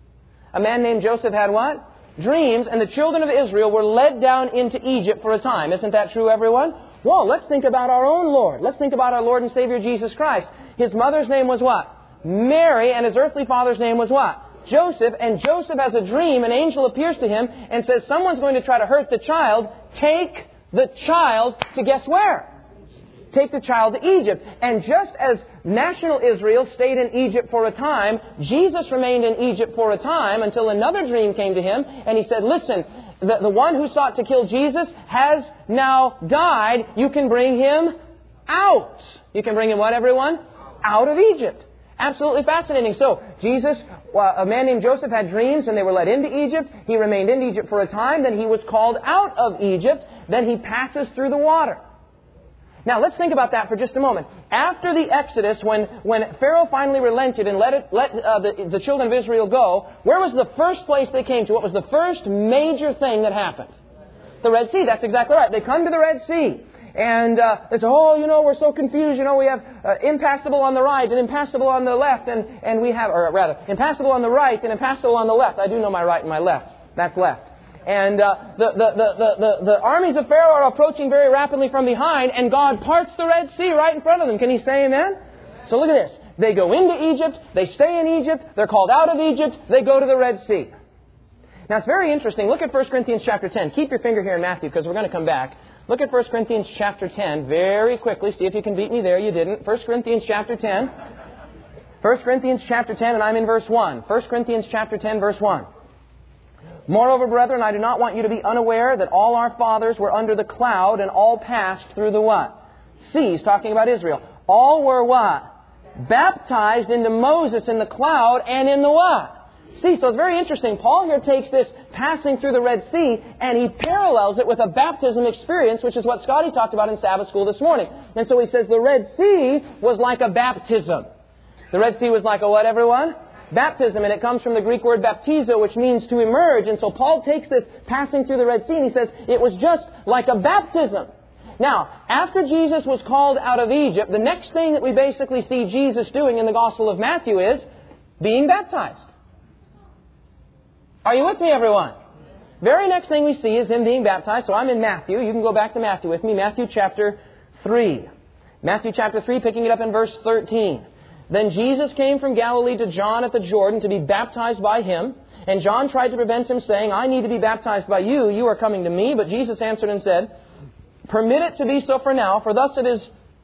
A man named Joseph had what? Dreams, and the children of Israel were led down into Egypt for a time. Isn't that true, everyone? Well, let's think about our own Lord. Let's think about our Lord and Savior Jesus Christ. His mother's name was what? Mary, and His earthly father's name was what? Joseph. And Joseph has a dream. An angel appears to him and says, someone's going to try to hurt the child. Take the child to guess where? Take the child to Egypt. And just as national Israel stayed in Egypt for a time, Jesus remained in Egypt for a time until another dream came to him. And he said, listen, the, the one who sought to kill Jesus has now died. You can bring him out. You can bring him what, everyone? Out of Egypt. Absolutely fascinating. So, Jesus, uh, a man named Joseph had dreams and they were led into Egypt. He remained in Egypt for a time. Then he was called out of Egypt. Then he passes through the water. Now, let's think about that for just a moment. After the Exodus, when, when Pharaoh finally relented and let, it, let uh, the, the children of Israel go, where was the first place they came to? What was the first major thing that happened? The Red Sea. That's exactly right. They come to the Red Sea. And uh, they say, oh, you know, we're so confused. You know, we have uh, impassable on the right and impassable on the left. And, and we have, or rather, impassable on the right and impassable on the left. I do know my right and my left. That's left. And uh, the, the, the, the, the, the armies of Pharaoh are approaching very rapidly from behind, and God parts the Red Sea right in front of them. Can you say amen? So look at this. They go into Egypt. They stay in Egypt. They're called out of Egypt. They go to the Red Sea. Now, it's very interesting. Look at First Corinthians chapter ten. Keep your finger here in Matthew because we're going to come back. Look at First Corinthians chapter ten very quickly. See if you can beat me there. You didn't. First Corinthians chapter ten. First Corinthians chapter ten, and I'm in verse one. First Corinthians chapter ten, verse one. Moreover, brethren, I do not want you to be unaware that all our fathers were under the cloud and all passed through the what? Sea. He's talking about Israel. All were what? Baptized into Moses in the cloud and in the what? See, so it's very interesting. Paul here takes this passing through the Red Sea and he parallels it with a baptism experience, which is what Scotty talked about in Sabbath school this morning. And so he says the Red Sea was like a baptism. The Red Sea was like a what, everyone? Baptism, and it comes from the Greek word baptizo, which means to emerge. And so Paul takes this passing through the Red Sea and he says it was just like a baptism. Now, after Jesus was called out of Egypt, the next thing that we basically see Jesus doing in the Gospel of Matthew is being baptized. Are you with me, everyone? Very next thing we see is Him being baptized. So I'm in Matthew. You can go back to Matthew with me. Matthew chapter three. Matthew chapter three, picking it up in verse thirteen. Then Jesus came from Galilee to John at the Jordan to be baptized by Him. And John tried to prevent Him, saying, I need to be baptized by you. You are coming to me. But Jesus answered and said, Permit it to be so for now, for thus it is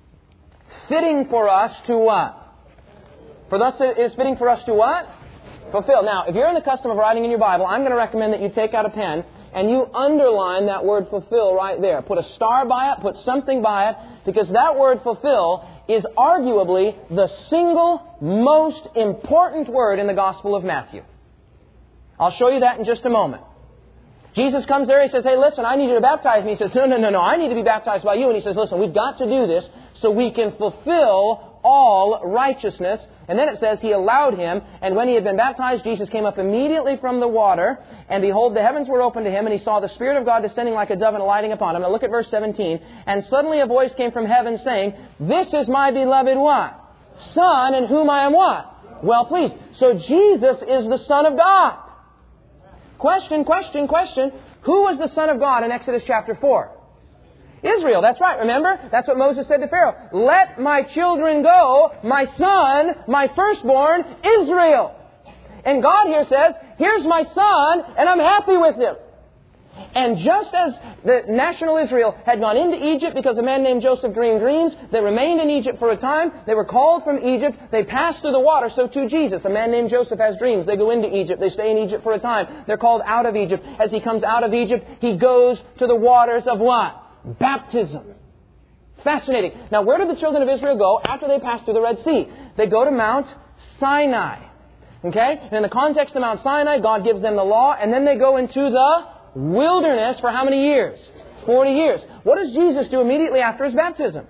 fitting for us to what? For thus it is fitting for us to what? Fulfill. Now, if you're in the custom of writing in your Bible, I'm going to recommend that you take out a pen and you underline that word fulfill right there. Put a star by it, put something by it, because that word fulfill is arguably the single most important word in the Gospel of Matthew. I'll show you that in just a moment. Jesus comes there, He says, hey, listen, I need you to baptize me. He says, no, no, no, no, I need to be baptized by you. And He says, listen, we've got to do this so we can fulfill all righteousness. And then it says He allowed him, and when he had been baptized, Jesus came up immediately from the water, and behold, the heavens were opened to Him, and He saw the Spirit of God descending like a dove and alighting upon Him. Now look at verse seventeen. And suddenly a voice came from heaven saying, This is my beloved what? Son, in whom I am what? Well pleased. So Jesus is the Son of God. Question, question, question. Who was the Son of God in Exodus chapter four? Israel, that's right. Remember? That's what Moses said to Pharaoh. Let my children go, my son, my firstborn, Israel. And God here says, here's my son, and I'm happy with him. And just as the national Israel had gone into Egypt because a man named Joseph dreamed dreams, they remained in Egypt for a time, they were called from Egypt, they passed through the water, so too Jesus. A man named Joseph has dreams, they go into Egypt, they stay in Egypt for a time, they're called out of Egypt. As he comes out of Egypt, he goes to the waters of what? Baptism. Fascinating. Now, where did the children of Israel go after they passed through the Red Sea? They go to Mount Sinai. Okay? And in the context of Mount Sinai, God gives them the law, and then they go into the wilderness for how many years? Forty years. What does Jesus do immediately after His baptism?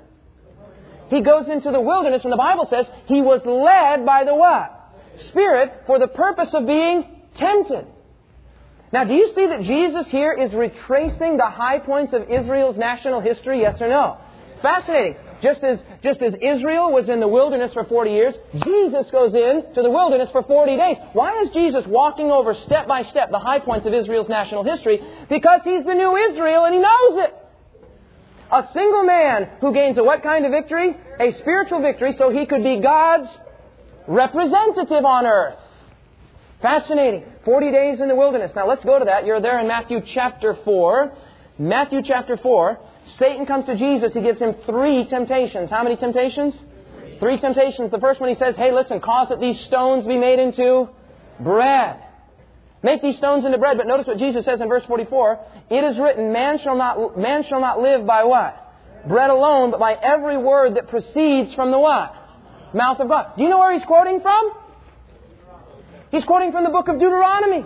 He goes into the wilderness, and the Bible says He was led by the what? Spirit, for the purpose of being tempted. Now, do you see that Jesus here is retracing the high points of Israel's national history, yes or no? Fascinating. Just as, just as Israel was in the wilderness for forty years, Jesus goes in to the wilderness for forty days. Why is Jesus walking over step by step the high points of Israel's national history? Because He's the new Israel and He knows it. A single man who gains a what kind of victory? A spiritual victory, so he could be God's representative on earth. Fascinating. Forty days in the wilderness. Now let's go to that. You're there in Matthew chapter four. Matthew chapter four. Satan comes to Jesus. He gives him three temptations. How many temptations? Three. Three temptations. The first one He says, hey, listen, cause that these stones be made into bread. Make these stones into bread. But notice what Jesus says in verse forty-four. It is written, man shall not, man shall not live by what? Bread alone, but by every word that proceeds from the what? Mouth of God. Do you know where He's quoting from? He's quoting from the book of Deuteronomy.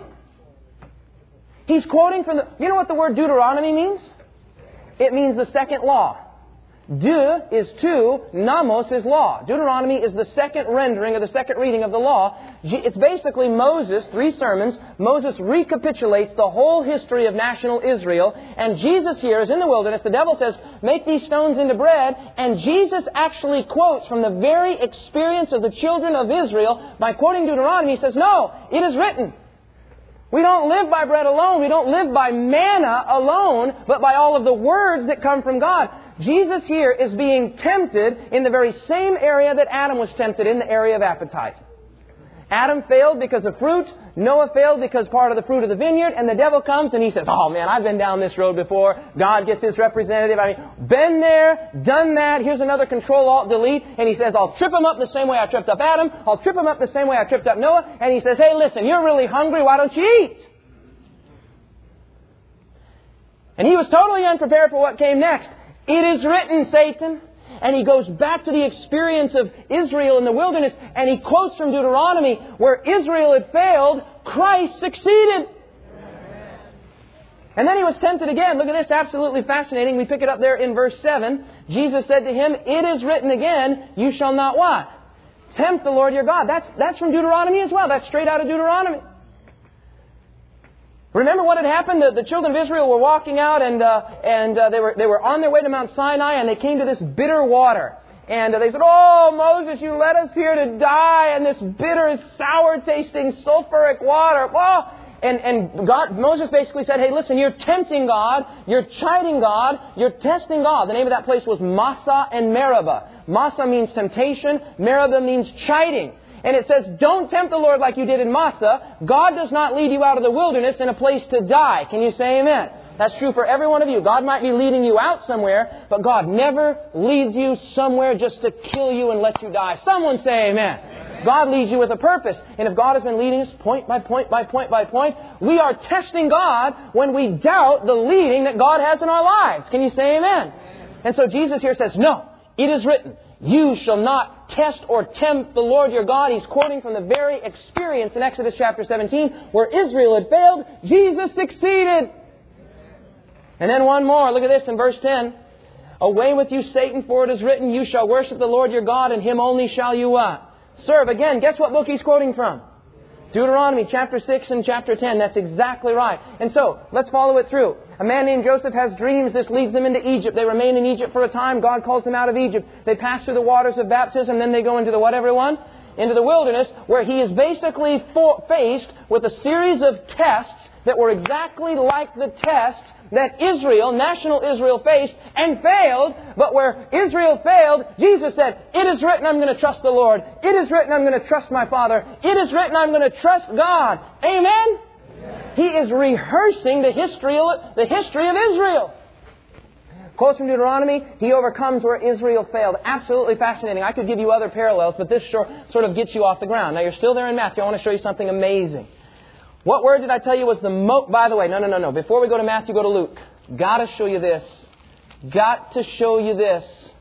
He's quoting from the... You know what the word Deuteronomy means? It means the second law. De is two, namos is law. Deuteronomy is the second rendering or the second reading of the law. It's basically Moses, three sermons. Moses recapitulates the whole history of national Israel. And Jesus here is in the wilderness. The devil says, make these stones into bread. And Jesus actually quotes from the very experience of the children of Israel by quoting Deuteronomy. He says, no, it is written. We don't live by bread alone. We don't live by manna alone, but by all of the words that come from God. Jesus here is being tempted in the very same area that Adam was tempted in, the area of appetite. Adam failed because of fruit. Noah failed because part of the fruit of the vineyard. And the devil comes and he says, oh man, I've been down this road before. God gets His representative. I mean, been there, done that. Here's another control, alt, delete. And he says, I'll trip him up the same way I tripped up Adam. I'll trip him up the same way I tripped up Noah. And he says, hey, listen, you're really hungry. Why don't you eat? And he was totally unprepared for what came next. It is written, Satan. And he goes back to the experience of Israel in the wilderness, and he quotes from Deuteronomy where Israel had failed Christ succeeded. And then he was tempted again. Look at this, absolutely fascinating. We pick it up there in verse seven. Jesus said to him, it is written again, you shall not what? Tempt the Lord your God. That's, that's from Deuteronomy as well. That's straight out of Deuteronomy. Remember what had happened? The, the children of Israel were walking out and, uh, and uh, they were, they were on their way to Mount Sinai and they came to this bitter water. And uh, they said, oh, Moses, you led us here to die in this bitter, sour-tasting, sulfuric water. Whoa! And, and God, Moses basically said, hey, listen, you're tempting God, you're chiding God, you're testing God. The name of that place was Massah and Meribah. Massah means temptation, Meribah means chiding. And it says, don't tempt the Lord like you did in Massah. God does not lead you out of the wilderness in a place to die. Can you say amen? That's true for every one of you. God might be leading you out somewhere, but God never leads you somewhere just to kill you and let you die. Someone say amen. God leads you with a purpose. And if God has been leading us point by point by point by point, we are testing God when we doubt the leading that God has in our lives. Can you say amen? And so Jesus here says, no, it is written, you shall not test or tempt the Lord your God. He's quoting from the very experience in Exodus chapter seventeen where Israel had failed. Jesus succeeded. And then one more. Look at this in verse ten. Away with you, Satan, for it is written, you shall worship the Lord your God, and Him only shall you what? Serve. Again, guess what book he's quoting from? Deuteronomy chapter six and chapter ten. That's exactly right. And so, let's follow it through. A man named Joseph has dreams. This leads them into Egypt. They remain in Egypt for a time. God calls them out of Egypt. They pass through the waters of baptism. Then they go into the what, everyone? Into the wilderness, where he is basically for, faced with a series of tests that were exactly like the tests that Israel, national Israel, faced and failed. But where Israel failed, Jesus said, it is written, I'm going to trust the Lord. It is written, I'm going to trust my Father. It is written, I'm going to trust God. Amen? Amen. He is rehearsing the history, the history of Israel. Quotes from Deuteronomy, he overcomes where Israel failed. Absolutely fascinating. I could give you other parallels, but this sort of gets you off the ground. Now, you're still there in Matthew. I want to show you something amazing. What word did I tell you was the most... By the way, no, no, no, no. Before we go to Matthew, go to Luke. Got to show you this. Got to show you this.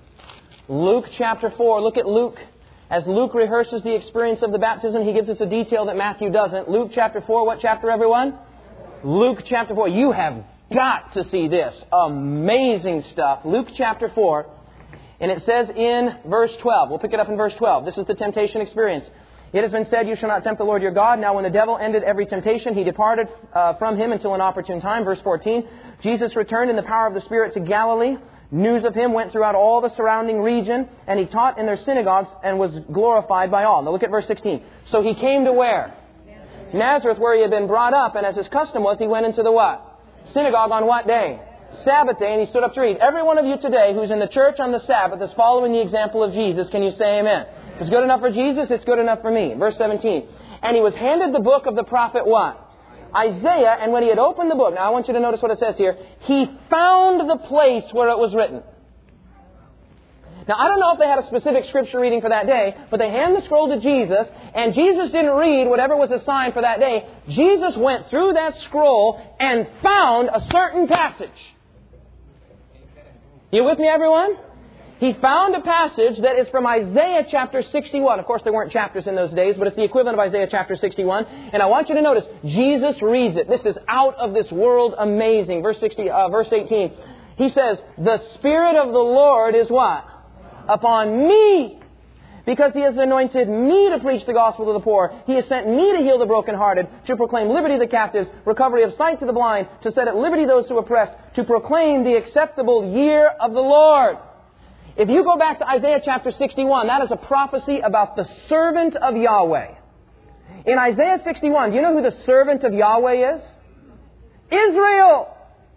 Luke chapter four. Look at Luke. As Luke rehearses the experience of the baptism, he gives us a detail that Matthew doesn't. Luke chapter four. What chapter, everyone? Luke chapter four. You have got to see this. Amazing stuff. Luke chapter four. And it says in verse twelve. We'll pick it up in verse twelve. This is the temptation experience. It has been said, you shall not tempt the Lord your God. Now when the devil ended every temptation, he departed uh, from him until an opportune time. Verse fourteen, Jesus returned in the power of the Spirit to Galilee. News of him went throughout all the surrounding region, and he taught in their synagogues and was glorified by all. Now look at verse sixteen. So he came to where? Nazareth. Nazareth, where he had been brought up, and as his custom was, he went into the what? Synagogue on what day? Sabbath day, and he stood up to read. Every one of you today who's in the church on the Sabbath is following the example of Jesus. Can you say amen? If it's good enough for Jesus, it's good enough for me. Verse seventeen. And he was handed the book of the prophet what? Isaiah. And when he had opened the book, now I want you to notice what it says here. He found the place where it was written. Now I don't know if they had a specific scripture reading for that day, but they hand the scroll to Jesus, and Jesus didn't read whatever was assigned for that day. Jesus went through that scroll and found a certain passage. You with me, everyone? He found a passage that is from Isaiah chapter sixty-one. Of course, there weren't chapters in those days, but it's the equivalent of Isaiah chapter sixty-one. And I want you to notice, Jesus reads it. This is out of this world amazing. Verse sixty, uh, verse eighteen. He says, the Spirit of the Lord is what? Upon me. Because He has anointed me to preach the gospel to the poor. He has sent me to heal the brokenhearted, to proclaim liberty to the captives, recovery of sight to the blind, to set at liberty those who are oppressed, to proclaim the acceptable year of the Lord. If you go back to Isaiah chapter sixty-one, that is a prophecy about the servant of Yahweh. In Isaiah sixty-one, do you know who the servant of Yahweh is? Israel!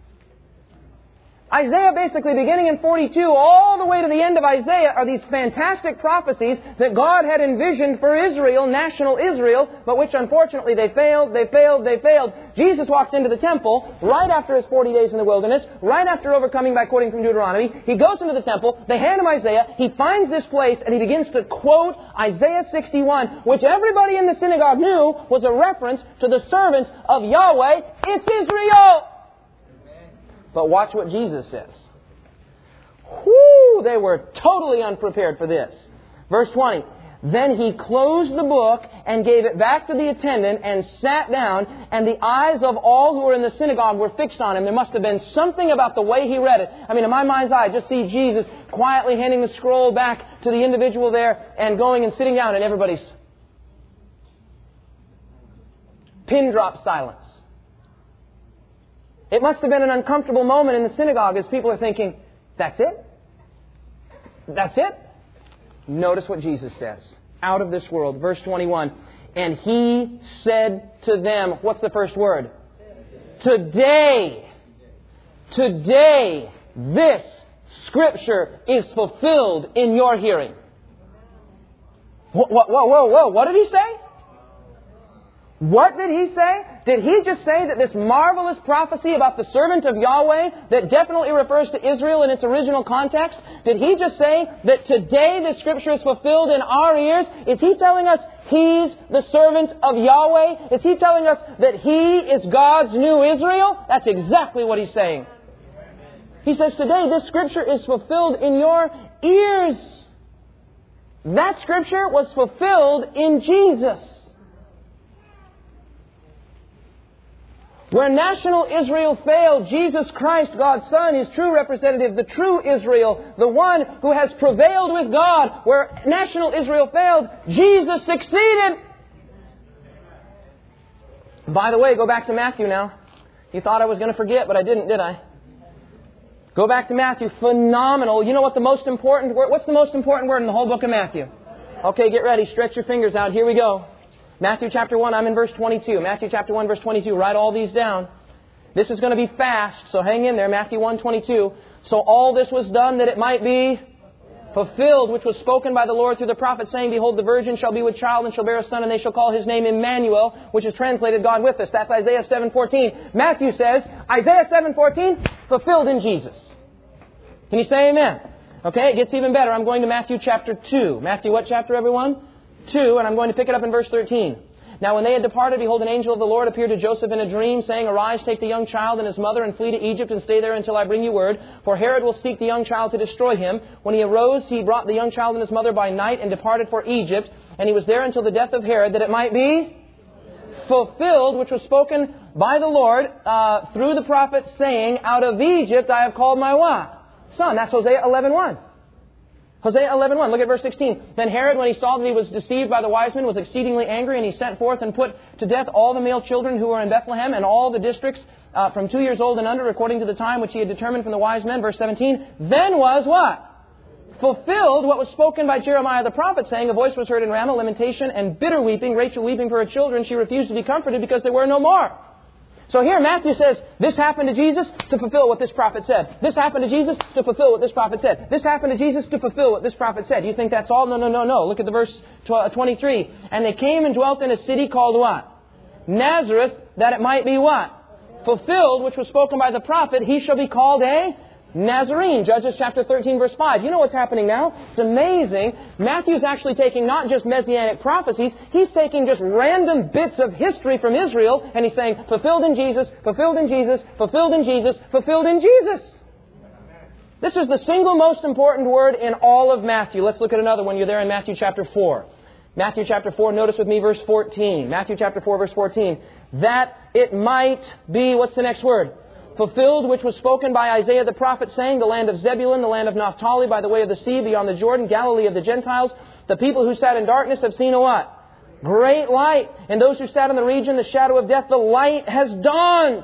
Isaiah basically, beginning in forty-two, all the way to the end of Isaiah, are these fantastic prophecies that God had envisioned for Israel, national Israel, but which unfortunately they failed, they failed, they failed. Jesus walks into the temple right after his forty days in the wilderness, right after overcoming by quoting from Deuteronomy. He goes into the temple, they hand him Isaiah, he finds this place, and he begins to quote Isaiah sixty-one, which everybody in the synagogue knew was a reference to the servant of Yahweh. It's Israel! But watch what Jesus says. Whoo! They were totally unprepared for this. Verse twenty. Then He closed the book and gave it back to the attendant and sat down, and the eyes of all who were in the synagogue were fixed on Him. There must have been something about the way He read it. I mean, in my mind's eye, I just see Jesus quietly handing the scroll back to the individual there and going and sitting down, and everybody's pin drop silence. It must have been an uncomfortable moment in the synagogue as people are thinking, that's it? That's it? Notice what Jesus says. Out of this world. Verse twenty-one. And He said to them, what's the first word? Today. Today, this Scripture is fulfilled in your hearing. Whoa, whoa, whoa, whoa. What did He say? What did He say? Did He just say that this marvelous prophecy about the servant of Yahweh that definitely refers to Israel in its original context, did He just say that today the Scripture is fulfilled in our ears? Is He telling us He's the servant of Yahweh? Is He telling us that He is God's new Israel? That's exactly what He's saying. He says today this Scripture is fulfilled in your ears. That Scripture was fulfilled in Jesus. Where national Israel failed, Jesus Christ, God's Son, His true representative, the true Israel, the one who has prevailed with God. Where national Israel failed, Jesus succeeded. By the way, go back to Matthew now. You thought I was going to forget, but I didn't, did I? Go back to Matthew. Phenomenal. You know what the most important word, what's the most important word in the whole book of Matthew? Okay, get ready. Stretch your fingers out. Here we go. Matthew chapter one, I'm in verse twenty-two. Matthew chapter one, verse twenty-two. Write all these down. This is going to be fast, so hang in there. Matthew one, twenty-two. So all this was done that it might be fulfilled, which was spoken by the Lord through the prophet, saying, Behold, the virgin shall be with child and shall bear a son, and they shall call His name Emmanuel, which is translated God with us. That's Isaiah seven fourteen. Matthew says, Isaiah seven fourteen, fulfilled in Jesus. Can you say amen? Okay, it gets even better. I'm going to Matthew chapter two. Matthew what chapter, everyone? two, and I'm going to pick it up in verse thirteen. Now when they had departed, behold, an angel of the Lord appeared to Joseph in a dream, saying, Arise, take the young child and his mother, and flee to Egypt, and stay there until I bring you word. For Herod will seek the young child to destroy him. When he arose, he brought the young child and his mother by night, and departed for Egypt. And he was there until the death of Herod, that it might be fulfilled, which was spoken by the Lord uh, through the prophet, saying, Out of Egypt I have called my what? Son. That's Hosea eleven one. Hosea eleven one. Look at verse sixteen. Then Herod, when he saw that he was deceived by the wise men, was exceedingly angry, and he sent forth and put to death all the male children who were in Bethlehem and all the districts uh, from two years old and under, according to the time which he had determined from the wise men. Verse seventeen. Then was what? Fulfilled what was spoken by Jeremiah the prophet, saying, A voice was heard in Ramah, lamentation and bitter weeping, Rachel weeping for her children. She refused to be comforted because there were no more. So here Matthew says, this happened to Jesus to fulfill what this prophet said. This happened to Jesus to fulfill what this prophet said. This happened to Jesus to fulfill what this prophet said. You think that's all? No, no, no, no. Look at the verse twenty-three. And they came and dwelt in a city called what? Nazareth, that it might be what? Fulfilled, which was spoken by the prophet, He shall be called a Nazarene. Judges chapter thirteen, verse five. You know what's happening now? It's amazing. Matthew's actually taking not just messianic prophecies, he's taking just random bits of history from Israel, and he's saying, fulfilled in Jesus, fulfilled in Jesus, fulfilled in Jesus, fulfilled in Jesus. This is the single most important word in all of Matthew. Let's look at another one. You're there in Matthew chapter four. Matthew chapter four, notice with me verse fourteen. Matthew chapter four, verse fourteen. That it might be, what's the next word? Fulfilled, which was spoken by Isaiah the prophet, saying, The land of Zebulun, the land of Naphtali, by the way of the sea, beyond the Jordan, Galilee of the Gentiles. The people who sat in darkness have seen a what? Great light. And those who sat in the region, the shadow of death, the light has dawned.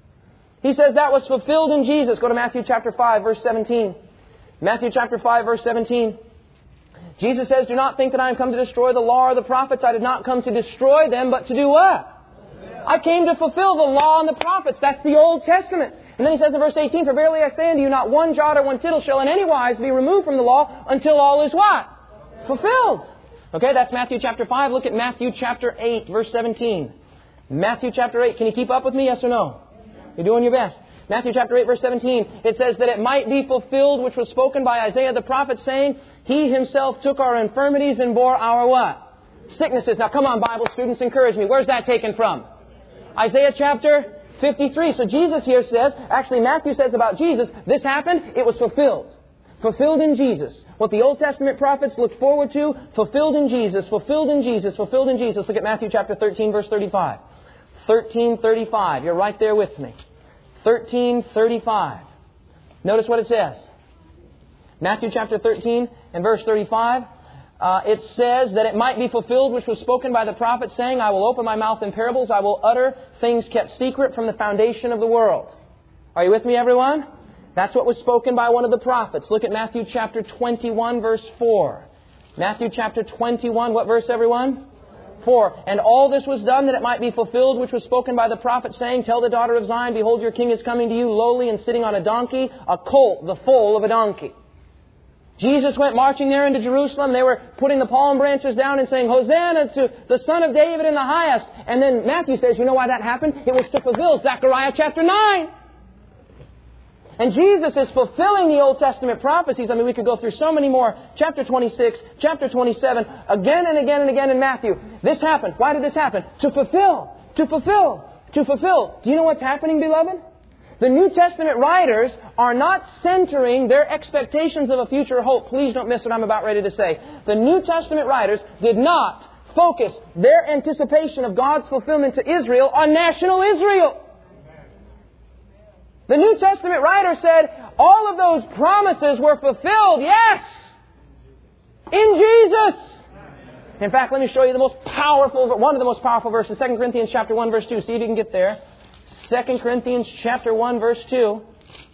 He says that was fulfilled in Jesus. Go to Matthew chapter five, verse seventeen. Matthew chapter five, verse seventeen. Jesus says, Do not think that I am come to destroy the law or the prophets. I did not come to destroy them, but to do what? I came to fulfill the law and the prophets. That's the Old Testament. And then he says in verse eighteen, For verily I say unto you, not one jot or one tittle shall in any wise be removed from the law until all is what? Fulfilled. Okay, that's Matthew chapter five. Look at Matthew chapter eight, verse seventeen. Matthew chapter eight. Can you keep up with me, yes or no? You're doing your best. Matthew chapter eight, verse seventeen. It says that it might be fulfilled, which was spoken by Isaiah the prophet, saying, He Himself took our infirmities and bore our what? Sicknesses. Now come on, Bible students, encourage me. Where's that taken from? Isaiah chapter fifty-three. So Jesus here says, actually Matthew says about Jesus, this happened, it was fulfilled. fulfilled in Jesus. What the Old Testament prophets looked forward to, fulfilled in Jesus, fulfilled in Jesus, fulfilled in Jesus. Look at Matthew chapter thirteen, verse thirty-five. thirteen thirty-five. You're right there with me. thirteen thirty-five. Notice what it says. Matthew chapter thirteen and verse thirty-five. Uh, it says that it might be fulfilled which was spoken by the prophet, saying, I will open my mouth in parables, I will utter things kept secret from the foundation of the world. Are you with me, everyone? That's what was spoken by one of the prophets. Look at Matthew chapter twenty-one, verse four. Matthew chapter twenty-one, what verse, everyone? four. And all this was done that it might be fulfilled which was spoken by the prophet, saying, Tell the daughter of Zion, behold, your king is coming to you, lowly and sitting on a donkey, a colt, the foal of a donkey. Jesus went marching there into Jerusalem. They were putting the palm branches down and saying, Hosanna to the Son of David in the highest. And then Matthew says, you know why that happened? It was to fulfill Zechariah chapter nine. And Jesus is fulfilling the Old Testament prophecies. I mean, we could go through so many more. Chapter twenty-six, chapter twenty-seven, again and again and again in Matthew. This happened. Why did this happen? To fulfill, to fulfill, to fulfill. Do you know what's happening, beloved? The New Testament writers are not centering their expectations of a future hope. Please don't miss what I'm about ready to say. The New Testament writers did not focus their anticipation of God's fulfillment to Israel on national Israel. The New Testament writer said all of those promises were fulfilled, yes, in Jesus. In fact, let me show you the most powerful, one of the most powerful verses, Second Corinthians chapter one, verse two. See if you can get there. Second Corinthians chapter one, verse two.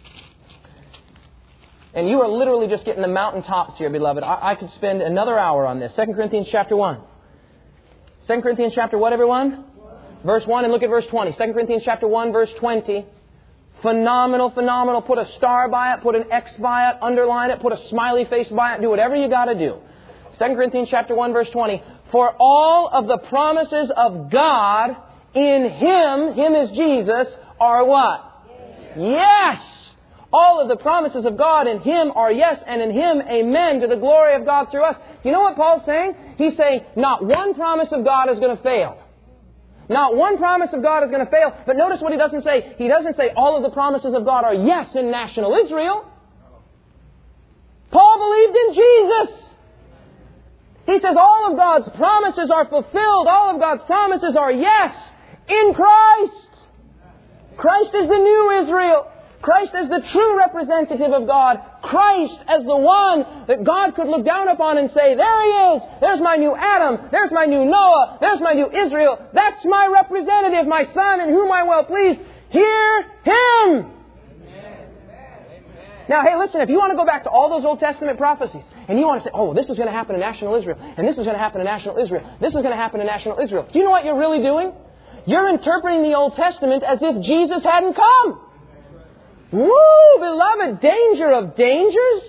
And you are literally just getting the mountaintops here, beloved. I, I could spend another hour on this. Second Corinthians chapter one. Second Corinthians chapter what, everyone? One. Verse one, and look at verse twenty. Second Corinthians chapter one, verse twenty. Phenomenal, phenomenal. Put a star by it, put an X by it, underline it, put a smiley face by it. Do whatever you got to do. Second Corinthians chapter one, verse twenty. For all of the promises of God in Him, Him is Jesus, are what? Yes. Yes! All of the promises of God in Him are yes, and in Him, amen, to the glory of God through us. You know what Paul's saying? He's saying, not one promise of God is going to fail. Not one promise of God is going to fail. But notice what he doesn't say. He doesn't say all of the promises of God are yes in national Israel. Paul believed in Jesus. He says all of God's promises are fulfilled. All of God's promises are yes in Christ. Christ is the new Israel. Christ as the true representative of God. Christ as the one that God could look down upon and say, there He is. There's my new Adam. There's my new Noah. There's my new Israel. That's my representative, my Son, in whom I well pleased. Hear Him. Amen. Now, hey, listen, if you want to go back to all those Old Testament prophecies, and you want to say, oh, this is going to happen in national Israel, and this is going to happen in national Israel, this is going to happen in national Israel. Do you know what you're really doing? You're interpreting the Old Testament as if Jesus hadn't come. Woo, beloved, danger of dangers.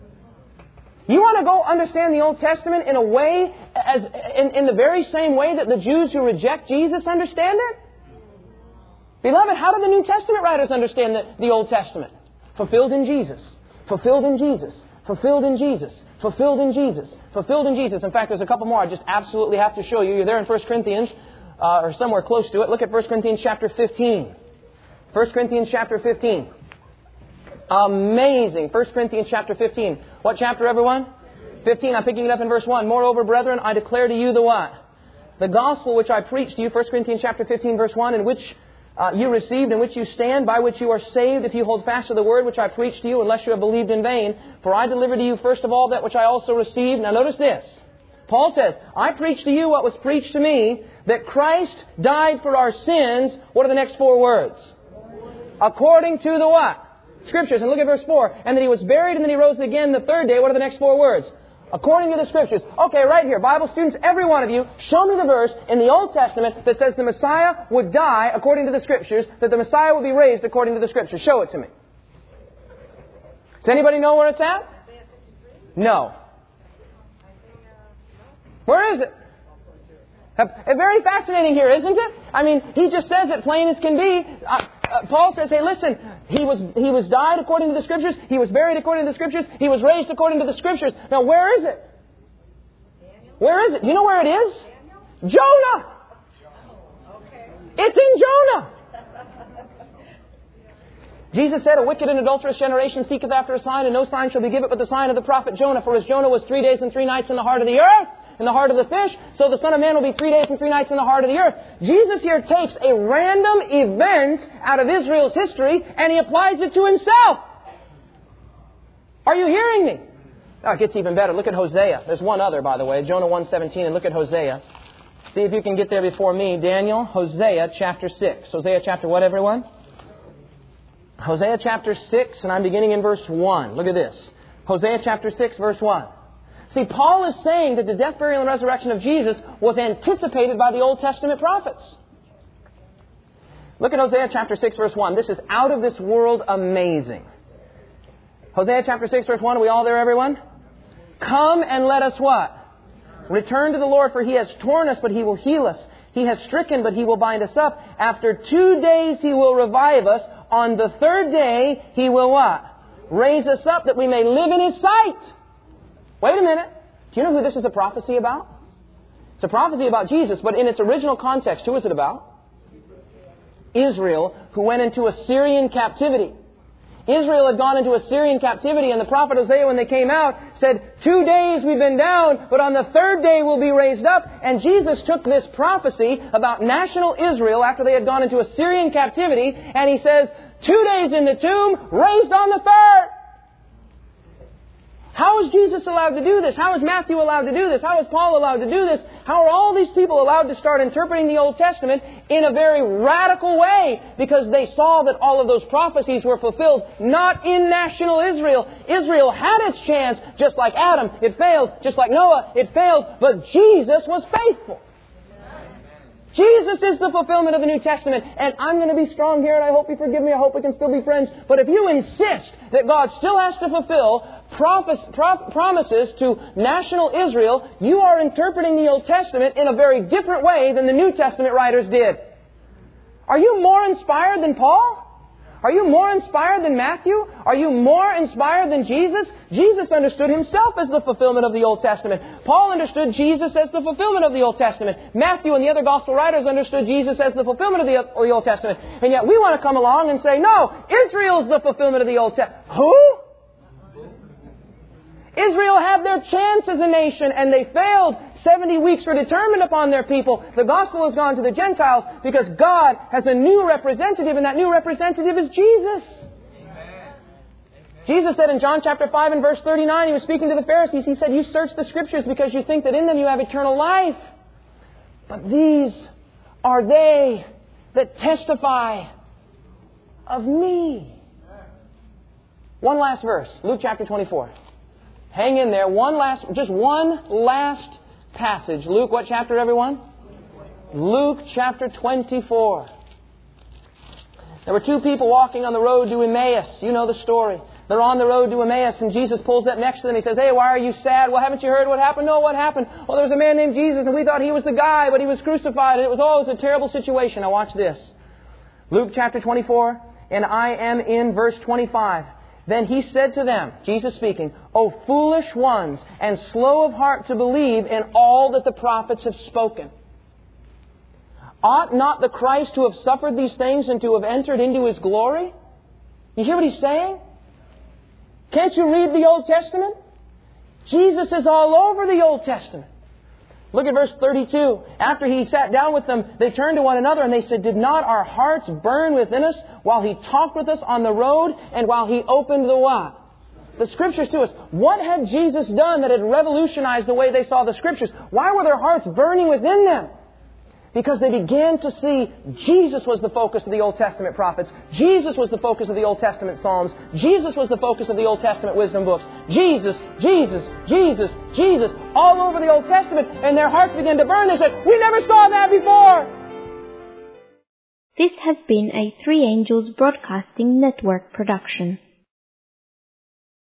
You want to go understand the Old Testament in a way, as in, in the very same way that the Jews who reject Jesus understand it? Beloved, how do the New Testament writers understand the, the Old Testament? Fulfilled in Jesus. Fulfilled in Jesus. Fulfilled in Jesus. Fulfilled in Jesus. Fulfilled in Jesus. In fact, there's a couple more I just absolutely have to show you. You're there in First Corinthians, uh, or somewhere close to it. Look at First Corinthians chapter fifteen. First Corinthians chapter fifteen. Amazing. First Corinthians chapter fifteen. What chapter, everyone? fifteen. I'm picking it up in verse one. Moreover, brethren, I declare to you the what? The gospel which I preached to you, First Corinthians chapter fifteen, verse one, in which uh, you received, in which you stand, by which you are saved, if you hold fast to the word which I preached to you, unless you have believed in vain. For I delivered to you first of all that which I also received. Now notice this. Paul says, I preached to you what was preached to me, that Christ died for our sins. What are the next four words? According to the what? Scriptures. And look at verse four. And that He was buried and then He rose again the third day. What are the next four words? According to the Scriptures. Okay, right here. Bible students, every one of you, show me the verse in the Old Testament that says the Messiah would die according to the Scriptures, that the Messiah would be raised according to the Scriptures. Show it to me. Does anybody know where it's at? No. Where is it? Very fascinating here, isn't it? I mean, he just says it plain as can be. Uh, uh, Paul says, hey, listen, he was he was died according to the Scriptures. He was buried according to the Scriptures. He was raised according to the Scriptures. Now, where is it? Where is it? You know where it is? Jonah. It's in Jonah. Jesus said, a wicked and adulterous generation seeketh after a sign, and no sign shall be given but the sign of the prophet Jonah. For as Jonah was three days and three nights in the heart of the earth, in the heart of the fish, so the Son of Man will be three days and three nights in the heart of the earth. Jesus here takes a random event out of Israel's history and He applies it to Himself. Are you hearing me? Oh, it gets even better. Look at Hosea. There's one other, by the way, Jonah one seventeen, and look at Hosea. See if you can get there before me. Daniel, Hosea chapter six. Hosea chapter what, everyone? Hosea chapter six, and I'm beginning in verse one. Look at this. Hosea chapter six, verse one. See, Paul is saying that the death, burial, and resurrection of Jesus was anticipated by the Old Testament prophets. Look at Hosea chapter six, verse one. This is out of this world amazing. Hosea chapter six, verse one. Are we all there, everyone? Come and let us what? Return to the Lord, for He has torn us, but He will heal us. He has stricken, but He will bind us up. After two days He will revive us. On the third day He will what? Raise us up that we may live in His sight. Wait a minute. Do you know who this is a prophecy about? It's a prophecy about Jesus, but in its original context, who is it about? Israel, who went into Assyrian captivity. Israel had gone into Assyrian captivity, and the prophet Hosea, when they came out, said, two days we've been down, but on the third day we'll be raised up. And Jesus took this prophecy about national Israel after they had gone into Assyrian captivity, and He says, two days in the tomb, raised on the third. How is Jesus allowed to do this? How is Matthew allowed to do this? How is Paul allowed to do this? How are all these people allowed to start interpreting the Old Testament in a very radical way? Because they saw that all of those prophecies were fulfilled not in national Israel. Israel had its chance, just like Adam. It failed. Just like Noah, it failed. But Jesus was faithful. Jesus is the fulfillment of the New Testament. And I'm going to be strong here, and I hope you forgive me. I hope we can still be friends. But if you insist that God still has to fulfill prophes- pro- promises to national Israel, you are interpreting the Old Testament in a very different way than the New Testament writers did. Are you more inspired than Paul? Are you more inspired than Matthew? Are you more inspired than Jesus? Jesus understood Himself as the fulfillment of the Old Testament. Paul understood Jesus as the fulfillment of the Old Testament. Matthew and the other Gospel writers understood Jesus as the fulfillment of the, of the Old Testament. And yet we want to come along and say, no, Israel's the fulfillment of the Old Testament. Who? Israel had their chance as a nation and they failed. Seventy weeks were determined upon their people. The gospel has gone to the Gentiles because God has a new representative, and that new representative is Jesus. Amen. Jesus said in John chapter five and verse thirty-nine, He was speaking to the Pharisees, He said, you search the Scriptures because you think that in them you have eternal life. But these are they that testify of me. One last verse, Luke chapter twenty-four. Hang in there. One last, just one last passage. Luke, what chapter, everyone? Luke chapter twenty-four. There were two people walking on the road to Emmaus. You know the story. They're on the road to Emmaus, and Jesus pulls up next to them. He says, hey, why are you sad? Well, haven't you heard what happened? No, what happened? Well, there was a man named Jesus, and we thought he was the guy, but he was crucified. And it was, oh, it was a terrible situation. Now watch this. Luke chapter twenty-four, and I am in verse twenty-five. Then He said to them, Jesus speaking, O foolish ones, and slow of heart to believe in all that the prophets have spoken. Ought not the Christ to have suffered these things and to have entered into His glory? You hear what He's saying? Can't you read the Old Testament? Jesus is all over the Old Testament. Look at verse thirty-two. After He sat down with them, they turned to one another and they said, did not our hearts burn within us while He talked with us on the road and while He opened the what? The Scriptures to us. What had Jesus done that had revolutionized the way they saw the Scriptures? Why were their hearts burning within them? Because they began to see Jesus was the focus of the Old Testament prophets. Jesus was the focus of the Old Testament Psalms. Jesus was the focus of the Old Testament wisdom books. Jesus, Jesus, Jesus, Jesus, all over the Old Testament. And their hearts began to burn. They said, we never saw that before. This has been a Three Angels Broadcasting Network production.